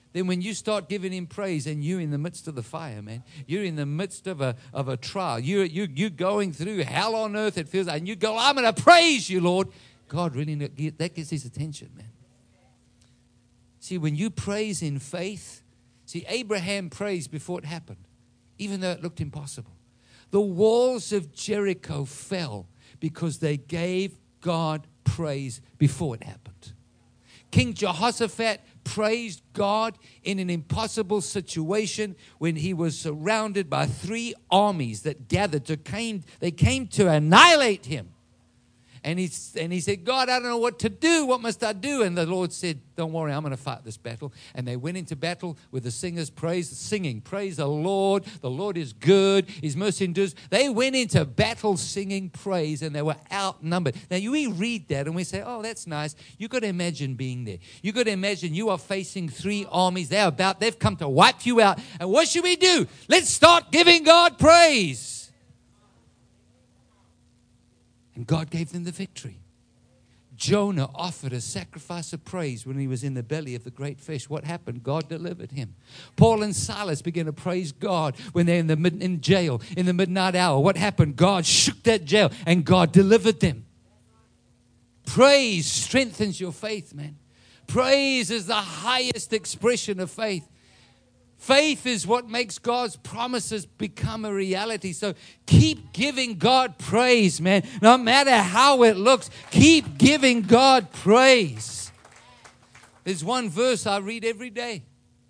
[SPEAKER 5] then when you start giving him praise and you're in the midst of the fire, man, you're in the midst of a trial, you're going through hell on earth, it feels like, and you go, I'm going to praise you, Lord. God really, that gets his attention, man. See, when you praise in faith, see, Abraham praised before it happened, even though it looked impossible. The walls of Jericho fell because they gave God praise before it happened. King Jehoshaphat praised God in an impossible situation when he was surrounded by 3 armies that gathered they came to annihilate him. And he said, God, I don't know what to do. What must I do? And the Lord said, don't worry, I'm going to fight this battle. And they went into battle with the singers singing, praise the Lord is good, his mercy endures. They went into battle singing praise, and they were outnumbered. Now, we read that and we say, oh, that's nice. You've got to imagine being there. You've got to imagine you are facing 3 armies. They've come to wipe you out. And what should we do? Let's start giving God praise. And God gave them the victory. Jonah offered a sacrifice of praise when he was in the belly of the great fish. What happened? God delivered him. Paul and Silas began to praise God when they're in jail in the midnight hour. What happened? God shook that jail and God delivered them. Praise strengthens your faith, man. Praise is the highest expression of faith. Faith is what makes God's promises become a reality. So keep giving God praise, man. No matter how it looks, keep giving God praise. There's one verse I read every day.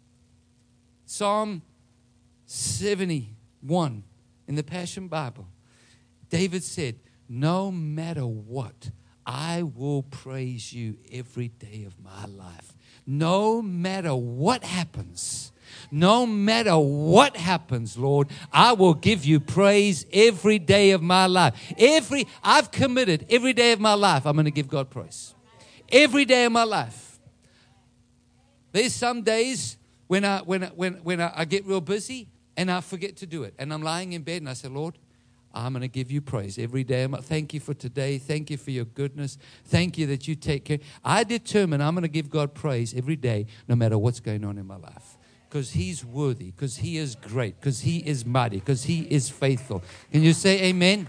[SPEAKER 5] Psalm 71 in the Passion Bible. David said, no matter what, I will praise you every day of my life. No matter what happens. No matter what happens, Lord, I will give you praise every day of my life. I've committed every day of my life, I'm going to give God praise. Every day of my life. There's some days when I get real busy and I forget to do it. And I'm lying in bed and I say, Lord, I'm going to give you praise every day. Thank you for today. Thank you for your goodness. Thank you that you take care. I determine I'm going to give God praise every day, no matter what's going on in my life. Because he's worthy, because he is great, because he is mighty, because he is faithful. Can you say amen?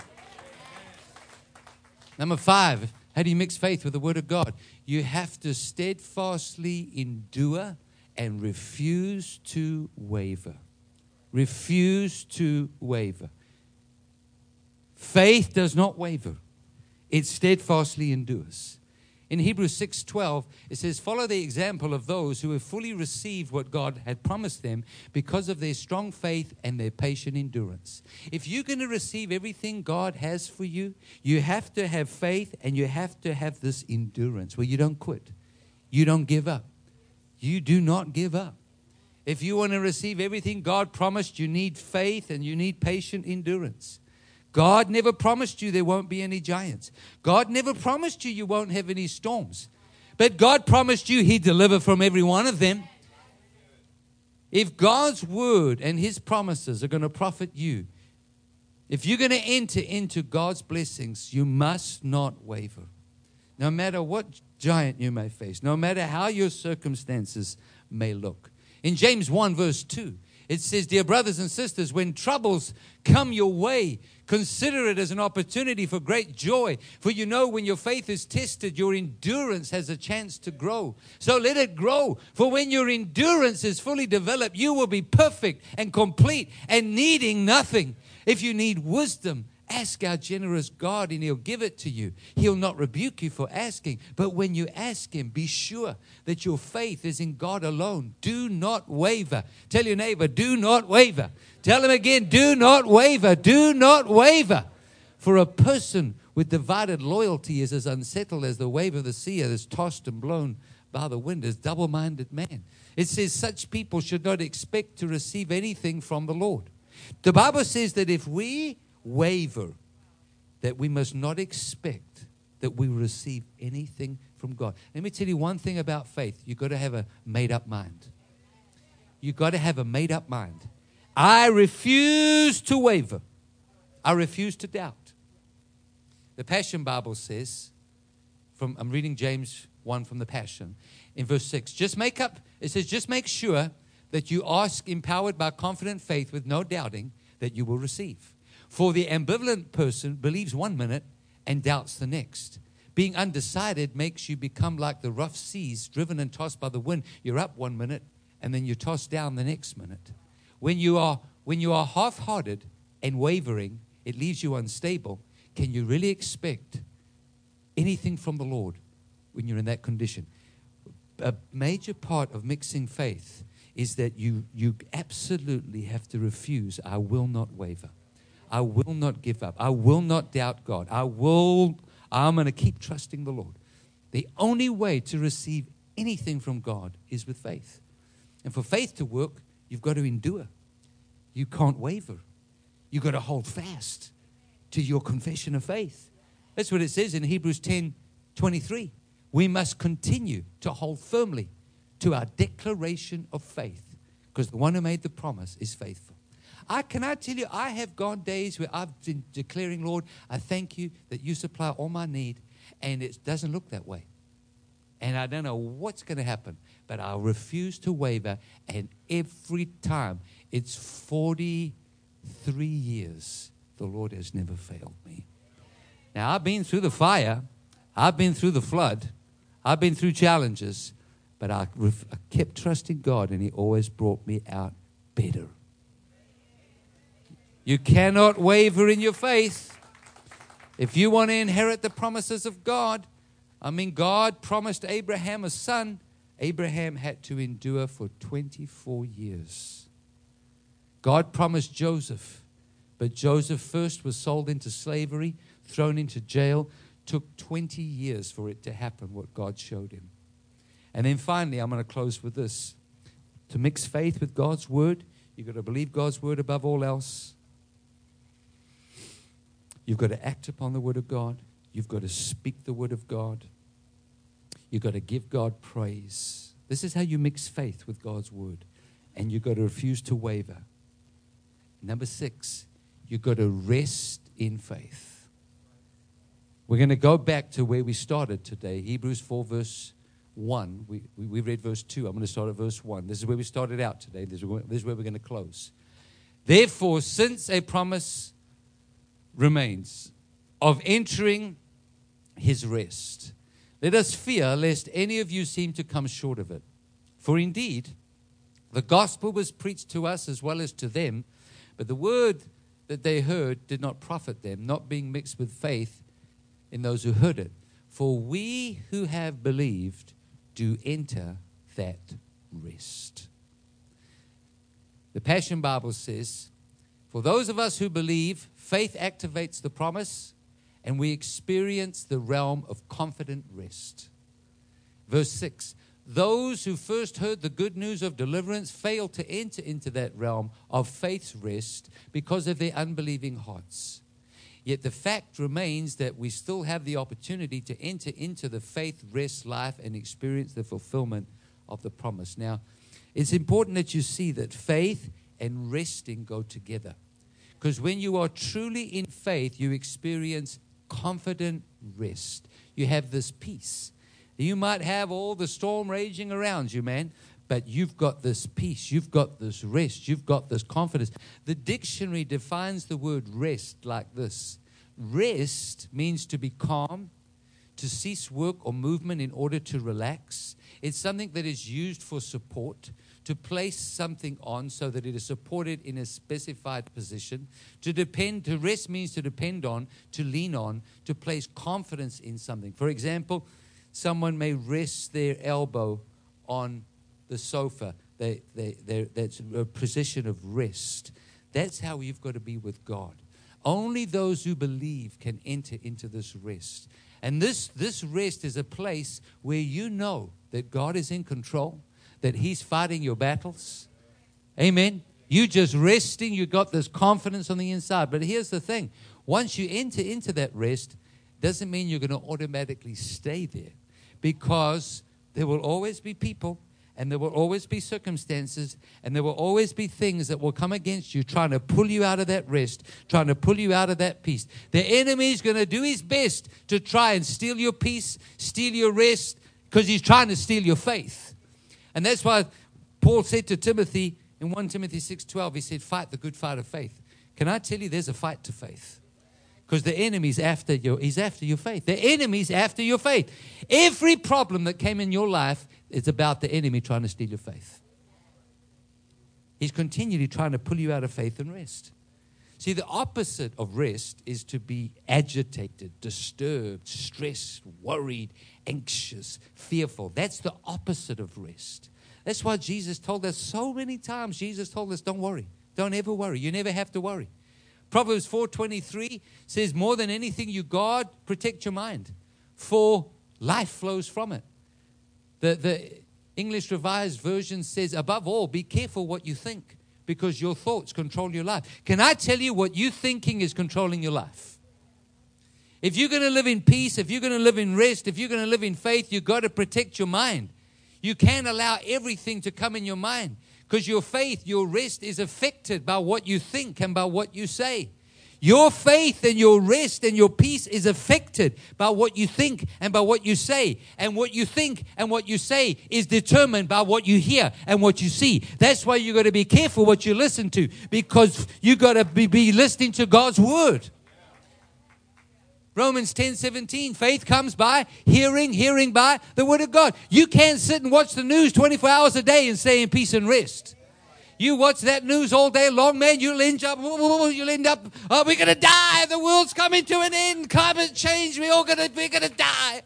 [SPEAKER 5] Number 5, how do you mix faith with the word of God? You have to steadfastly endure and refuse to waver. Refuse to waver. Faith does not waver. It steadfastly endures. In Hebrews 6:12, it says, follow the example of those who have fully received what God had promised them because of their strong faith and their patient endurance. If you're going to receive everything God has for you, you have to have faith and you have to have this endurance where you don't quit. You don't give up. You do not give up. If you want to receive everything God promised, you need faith and you need patient endurance. God never promised you there won't be any giants. God never promised you won't have any storms. But God promised you He'd deliver from every one of them. If God's word and His promises are going to profit you, if you're going to enter into God's blessings, you must not waver. No matter what giant you may face, no matter how your circumstances may look. In James 1 verse 2, it says, dear brothers and sisters, when troubles come your way, consider it as an opportunity for great joy. For you know when your faith is tested, your endurance has a chance to grow. So let it grow. For when your endurance is fully developed, you will be perfect and complete and needing nothing. If you need wisdom, ask our generous God and He'll give it to you. He'll not rebuke you for asking. But when you ask Him, be sure that your faith is in God alone. Do not waver. Tell your neighbor, do not waver. Tell him again, do not waver. Do not waver. For a person with divided loyalty is as unsettled as the wave of the sea that is tossed and blown by the wind, as double-minded man. It says such people should not expect to receive anything from the Lord. The Bible says that if we waver, that we must not expect that we receive anything from God. Let me tell you one thing about faith. You've got to have a made-up mind. You've got to have a made-up mind. I refuse to waver. I refuse to doubt. The Passion Bible says, I'm reading James 1 from the Passion. in verse 6. It says, just make sure that you ask empowered by confident faith with no doubting that you will receive. For the ambivalent person believes 1 minute and doubts the next. Being undecided makes you become like the rough seas driven and tossed by the wind. You're up 1 minute and then you're tossed down the next minute. When you are half-hearted and wavering, it leaves you unstable. Can you really expect anything from the Lord when you're in that condition? A major part of mixing faith is that you absolutely have to refuse. I will not waver. I will not give up. I will not doubt God. I'm going to keep trusting the Lord. The only way to receive anything from God is with faith. And for faith to work, you've got to endure. You can't waver. You've got to hold fast to your confession of faith. That's what it says in Hebrews 10:23. We must continue to hold firmly to our declaration of faith, because the one who made the promise is faithful. Can I tell you, I have gone days where I've been declaring, Lord, I thank you that you supply all my need, and it doesn't look that way. And I don't know what's going to happen, but I refuse to waver, and every time, it's 43 years, the Lord has never failed me. Now, I've been through the fire, I've been through the flood, I've been through challenges, but I kept trusting God, and He always brought me out better. You cannot waver in your faith. If you want to inherit the promises of God, God promised Abraham a son. Abraham had to endure for 24 years. God promised Joseph, but Joseph first was sold into slavery, thrown into jail. Took 20 years for it to happen, what God showed him. And then finally, I'm going to close with this. To mix faith with God's word, you've got to believe God's word above all else. You've got to act upon the word of God. You've got to speak the word of God. You've got to give God praise. This is how you mix faith with God's word. And you've got to refuse to waver. Number 6, you've got to rest in faith. We're going to go back to where we started today, Hebrews 4, verse 1. We read verse 2. I'm going to start at verse 1. This is where we started out today. This is where we're going to close. Therefore, since a promise remains of entering his rest, let us fear lest any of you seem to come short of it. For indeed, the gospel was preached to us as well as to them, but the word that they heard did not profit them, not being mixed with faith in those who heard it. For we who have believed do enter that rest. The Passion Bible says, for those of us who believe, faith activates the promise, and we experience the realm of confident rest. Verse 6, those who first heard the good news of deliverance failed to enter into that realm of faith's rest because of their unbelieving hearts. Yet the fact remains that we still have the opportunity to enter into the faith rest life and experience the fulfillment of the promise. Now, it's important that you see that faith and resting go together. Because when you are truly in faith, you experience confident rest. You have this peace. You might have all the storm raging around you, man, but you've got this peace. You've got this rest. You've got this confidence. The dictionary defines the word rest like this. Rest means to be calm, to cease work or movement in order to relax. It's something that is used for support, to place something on so that it is supported in a specified position. To rest means to depend on, to lean on, to place confidence in something. For example, someone may rest their elbow on the sofa. That's a position of rest. That's how you've got to be with God. Only those who believe can enter into this rest. And this rest is a place where you know that God is in control, that He's fighting your battles. Amen. You just resting, you got this confidence on the inside. But here's the thing. Once you enter into that rest, doesn't mean you're going to automatically stay there. Because there will always be people, and there will always be circumstances, and there will always be things that will come against you, trying to pull you out of that rest, trying to pull you out of that peace. The enemy is going to do his best to try and steal your peace, steal your rest, because he's trying to steal your faith. And that's why Paul said to Timothy in 1 Timothy 6:12, he said, fight the good fight of faith. Can I tell you there's a fight to faith? Because the enemy's after he's after your faith. The enemy's after your faith. Every problem that came in your life is about the enemy trying to steal your faith. He's continually trying to pull you out of faith and rest. See, the opposite of rest is to be agitated, disturbed, stressed, worried, anxious, fearful. That's the opposite of rest. That's why Jesus told us so many times, Jesus told us, don't worry. Don't ever worry. You never have to worry. Proverbs 4:23 says, more than anything you guard, protect your mind, for life flows from it. The English Revised Version says, above all, be careful what you think, because your thoughts control your life. Can I tell you what you're thinking is controlling your life? If you're going to live in peace, if you're going to live in rest, if you're going to live in faith, you've got to protect your mind. You can't allow everything to come in your mind, because your faith, your rest is affected by what you think and by what you say. Your faith and your rest and your peace is affected by what you think and by what you say. And what you think and what you say is determined by what you hear and what you see. That's why you got to be careful what you listen to, because you got to be listening to God's word. Romans 10:17, faith comes by hearing, hearing by the word of God. You can't sit and watch the news 24 hours a day and stay in peace and rest. You watch that news all day long, man, you'll end up, oh, we're going to die. The world's coming to an end. Climate change, we're going to die.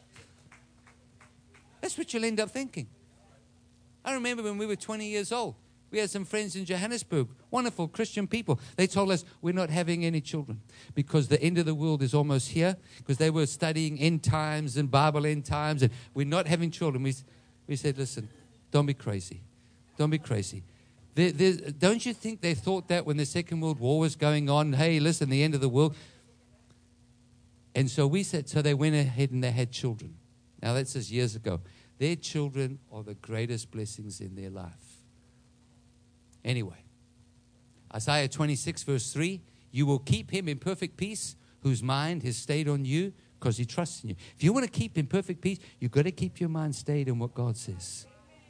[SPEAKER 5] That's what you'll end up thinking. I remember when we were 20 years old, we had some friends in Johannesburg, wonderful Christian people. They told us we're not having any children because the end of the world is almost here, because they were studying end times and Bible end times, and we're not having children. We said, listen, don't be crazy. Don't be crazy. Don't you think they thought that when the Second World War was going on? Hey, listen, the end of the world. And so we said, so they went ahead and they had children. Now, that's just years ago. Their children are the greatest blessings in their life. Anyway, Isaiah 26, verse 3, you will keep him in perfect peace, whose mind has stayed on you, because he trusts in you. If you want to keep in perfect peace, you've got to keep your mind stayed on what God says.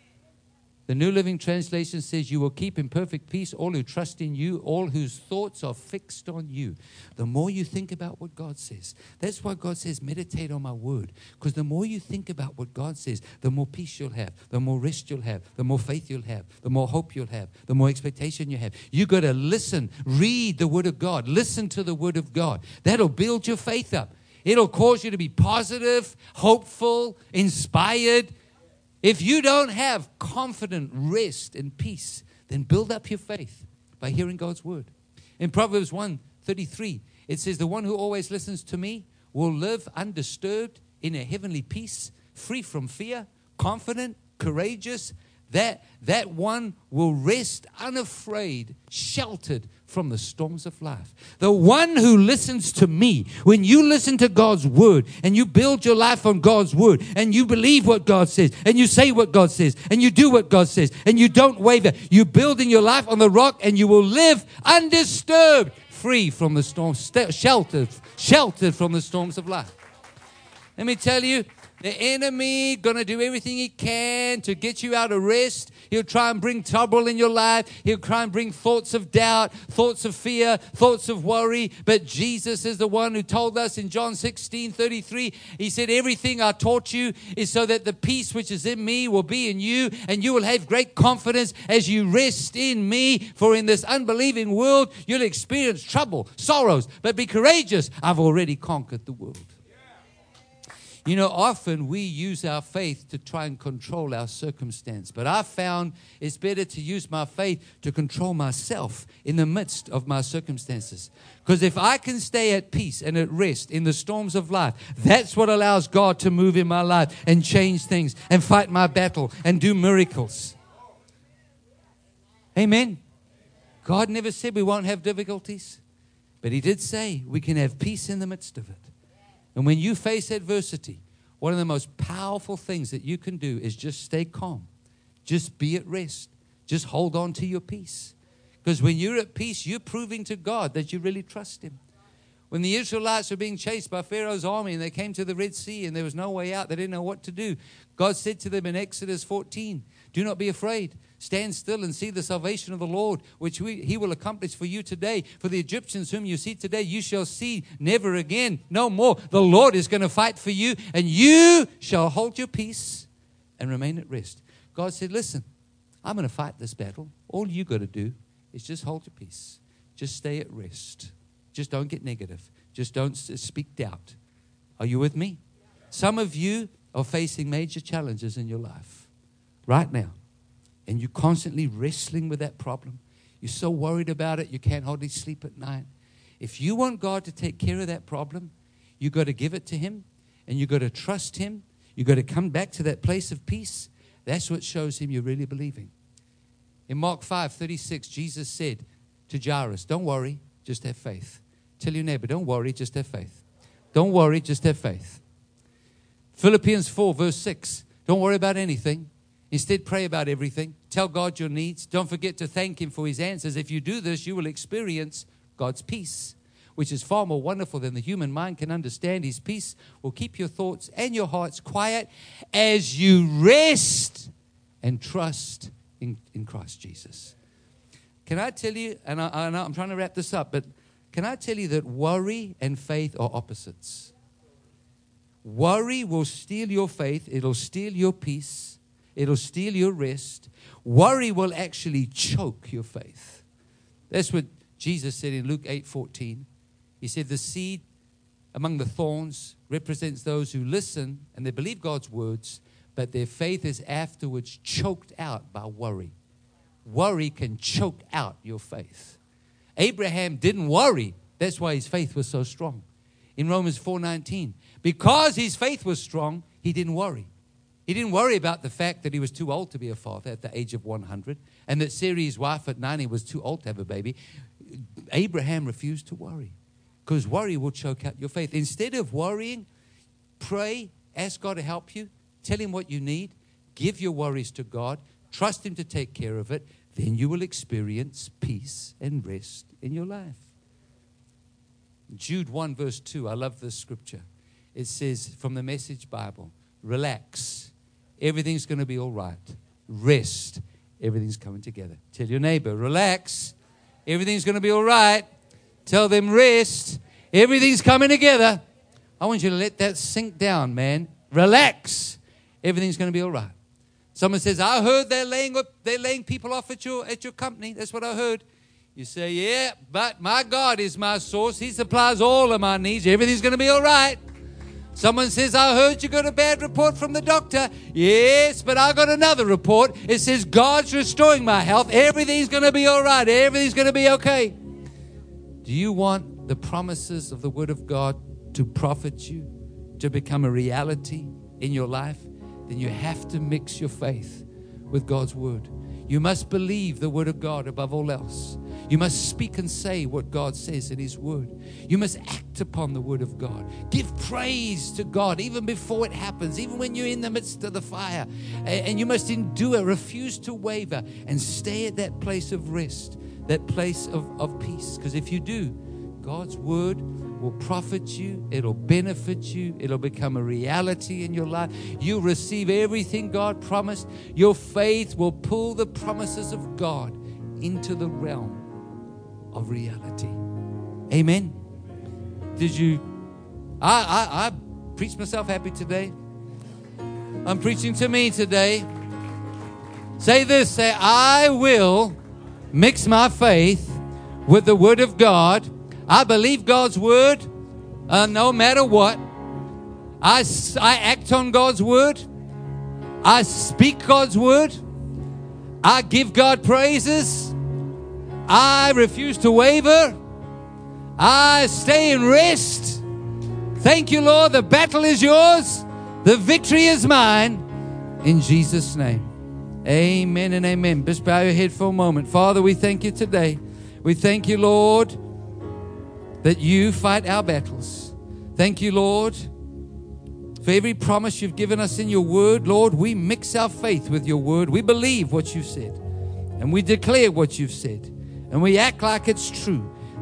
[SPEAKER 5] The New Living Translation says, you will keep in perfect peace all who trust in you, all whose thoughts are fixed on you. The more you think about what God says. That's why God says, meditate on my word. Because the more you think about what God says, the more peace you'll have, the more rest you'll have, the more faith you'll have, the more hope you'll have, the more expectation you have. You got to listen, read the word of God, listen to the word of God. That'll build your faith up. It'll cause you to be positive, hopeful, inspired. If you don't have confident rest and peace, then build up your faith by hearing God's word. In Proverbs 1:33, it says, the one who always listens to me will live undisturbed in a heavenly peace, free from fear, confident, courageous. That one will rest unafraid, sheltered from the storms of life. The one who listens to me, when you listen to God's word and you build your life on God's word and you believe what God says and you say what God says and you do what God says and you don't waver, you're building your life on the rock and you will live undisturbed, free from the storms, sheltered from the storms of life. Let me tell you, the enemy going to do everything he can to get you out of rest. He'll try and bring trouble in your life. He'll try and bring thoughts of doubt, thoughts of fear, thoughts of worry. But Jesus is the one who told us in John 16:33, he said, everything I taught you is so that the peace which is in me will be in you, and you will have great confidence as you rest in me. For in this unbelieving world, you'll experience trouble, sorrows, but be courageous. I've already conquered the world. You know, often we use our faith to try and control our circumstance. But I've found it's better to use my faith to control myself in the midst of my circumstances. Because if I can stay at peace and at rest in the storms of life, that's what allows God to move in my life and change things and fight my battle and do miracles. Amen. God never said we won't have difficulties, but He did say we can have peace in the midst of it. And when you face adversity, one of the most powerful things that you can do is just stay calm. Just be at rest. Just hold on to your peace. Because when you're at peace, you're proving to God that you really trust Him. When the Israelites were being chased by Pharaoh's army and they came to the Red Sea and there was no way out, they didn't know what to do. God said to them in Exodus 14, do not be afraid. Stand still and see the salvation of the Lord, which He will accomplish for you today. For the Egyptians whom you see today, you shall see never again, no more. The Lord is going to fight for you, and you shall hold your peace and remain at rest. God said, listen, I'm going to fight this battle. All you got to do is just hold your peace. Just stay at rest. Just don't get negative. Just don't speak doubt. Are you with me? Some of you are facing major challenges in your life right now. And you're constantly wrestling with that problem. You're so worried about it, you can't hardly sleep at night. If you want God to take care of that problem, you got to give it to Him, and you got to trust Him. You got to come back to that place of peace. That's what shows Him you're really believing. In Mark 5:36, Jesus said to Jairus, don't worry, just have faith. Tell your neighbor, don't worry, just have faith. Don't worry, just have faith. Philippians 4, verse 6, don't worry about anything. Instead, pray about everything. Tell God your needs. Don't forget to thank Him for His answers. If you do this, you will experience God's peace, which is far more wonderful than the human mind can understand. His peace will keep your thoughts and your hearts quiet as you rest and trust in Christ Jesus. Can I tell you, and I'm trying to wrap this up, but can I tell you that worry and faith are opposites? Worry will steal your faith. It'll steal your peace. It'll steal your rest. Worry will actually choke your faith. That's what Jesus said in Luke 8:14. He said the seed among the thorns represents those who listen and they believe God's words, but their faith is afterwards choked out by worry. Worry can choke out your faith. Abraham didn't worry. That's why his faith was so strong. In Romans 4:19, because his faith was strong, he didn't worry. He didn't worry about the fact that he was too old to be a father at the age of 100 and that Sarah, his wife, at 90 was too old to have a baby. Abraham refused to worry because worry will choke out your faith. Instead of worrying, pray, ask God to help you, tell Him what you need, give your worries to God, trust Him to take care of it, then you will experience peace and rest in your life. Jude 1 verse 2, I love this scripture. It says from the Message Bible, relax. Everything's going to be all right. Rest. Everything's coming together. Tell your neighbor, relax. Everything's going to be all right. Tell them, rest. Everything's coming together. I want you to let that sink down, man. Relax. Everything's going to be all right. Someone says, I heard they're laying people off at your company. That's what I heard. You say, yeah, but my God is my source. He supplies all of my needs. Everything's going to be all right. Someone says, I heard you got a bad report from the doctor. Yes, but I got another report. It says, God's restoring my health. Everything's going to be all right. Everything's going to be okay. Do you want the promises of the Word of God to profit you, to become a reality in your life? Then you have to mix your faith with God's Word. You must believe the Word of God above all else. You must speak and say what God says in His Word. You must act upon the Word of God. Give praise to God even before it happens, even when you're in the midst of the fire. And you must endure, refuse to waver, and stay at that place of rest, that place of peace. Because if you do, God's Word will profit you. It'll benefit you. It'll become a reality in your life. You'll receive everything God promised. Your faith will pull the promises of God into the realm of reality. Amen. Did you? I preached myself happy today. I'm preaching to me today. Say this. Say, I will mix my faith with the Word of God. I believe God's Word no matter what. I act on God's Word. I speak God's Word. I give God praises. I refuse to waver. I stay in rest. Thank you, Lord. The battle is yours. The victory is mine. In Jesus' name. Amen and amen. Just bow your head for a moment. Father, we thank you today. We thank you, Lord, that you fight our battles. Thank you, Lord, for every promise you've given us in your word. Lord, we mix our faith with your word. We believe what you've said, and we declare what you've said, and we act like it's true.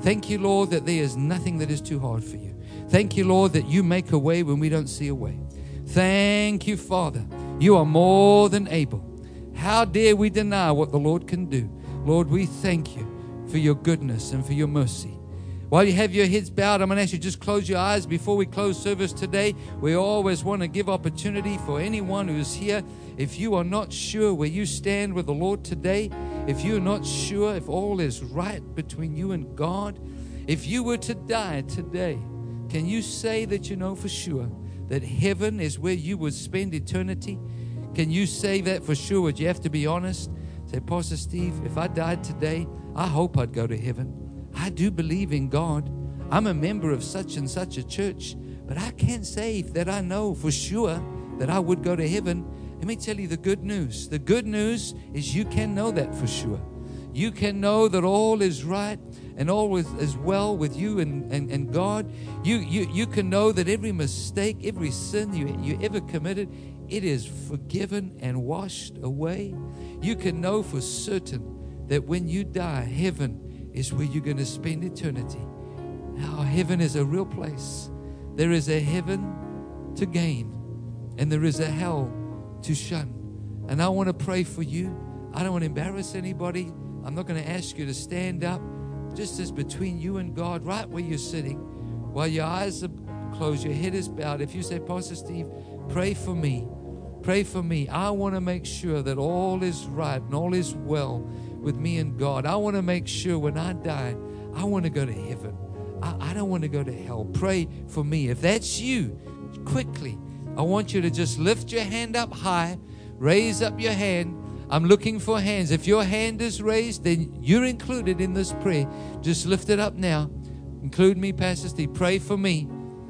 [SPEAKER 5] Thank you, Lord, that there is nothing that is too hard for you. Thank you, Lord, that you make a way when we don't see a way. Thank you, Father. You are more than able. How dare we deny what the Lord can do? Lord, we thank you for your goodness and for your mercy. While you have your heads bowed, I'm going to ask you just close your eyes before we close service today. We always want to give opportunity for anyone who's here. If you are not sure where you stand with the Lord today, if you're not sure if all is right between you and God, if you were to die today, can you say that you know for sure that heaven is where you would spend eternity? Can you say that for sure? Would you have to be honest? Say, Pastor Steve, if I died today, I hope I'd go to heaven. I do believe in God. I'm a member of such and such a church, but I can't say that I know for sure that I would go to heaven. Let me tell you the good news. The good news is you can know that for sure. You can know that all is right and all is well with you and God. You can know that every mistake, every sin you ever committed, it is forgiven and washed away. You can know for certain that when you die, heaven is where you're going to spend eternity. Now, heaven is a real place. There is a heaven to gain, and there is a hell to shun. And I want to pray for you. I don't want to embarrass anybody. I'm not going to ask you to stand up. Just as between you and God, right where you're sitting, while your eyes are closed, your head is bowed. If you say, Pastor Steve, pray for me. Pray for me. I want to make sure that all is right and all is well with me and God. I want to make sure when I die, I want to go to heaven. I don't want to go to hell. Pray for me. If that's you, quickly, I want you to just lift your hand up high, raise up your hand. I'm looking for hands. If your hand is raised, then you're included in this prayer. Just lift it up now. Include me, Pastor Steve. Pray for me.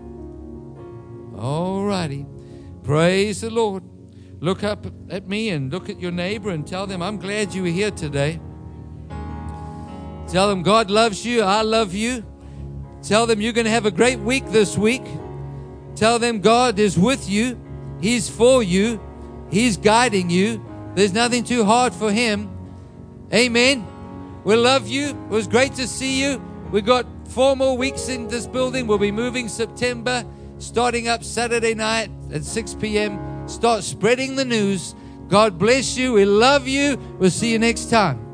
[SPEAKER 5] All righty. Praise the Lord. Look up at me and look at your neighbor and tell them, I'm glad you were here today. Tell them God loves you. I love you. Tell them you're going to have a great week this week. Tell them God is with you. He's for you. He's guiding you. There's nothing too hard for Him. Amen. We love you. It was great to see you. We've got 4 more weeks in this building. We'll be moving September, starting up Saturday night at 6 p.m. Start spreading the news. God bless you. We love you. We'll see you next time.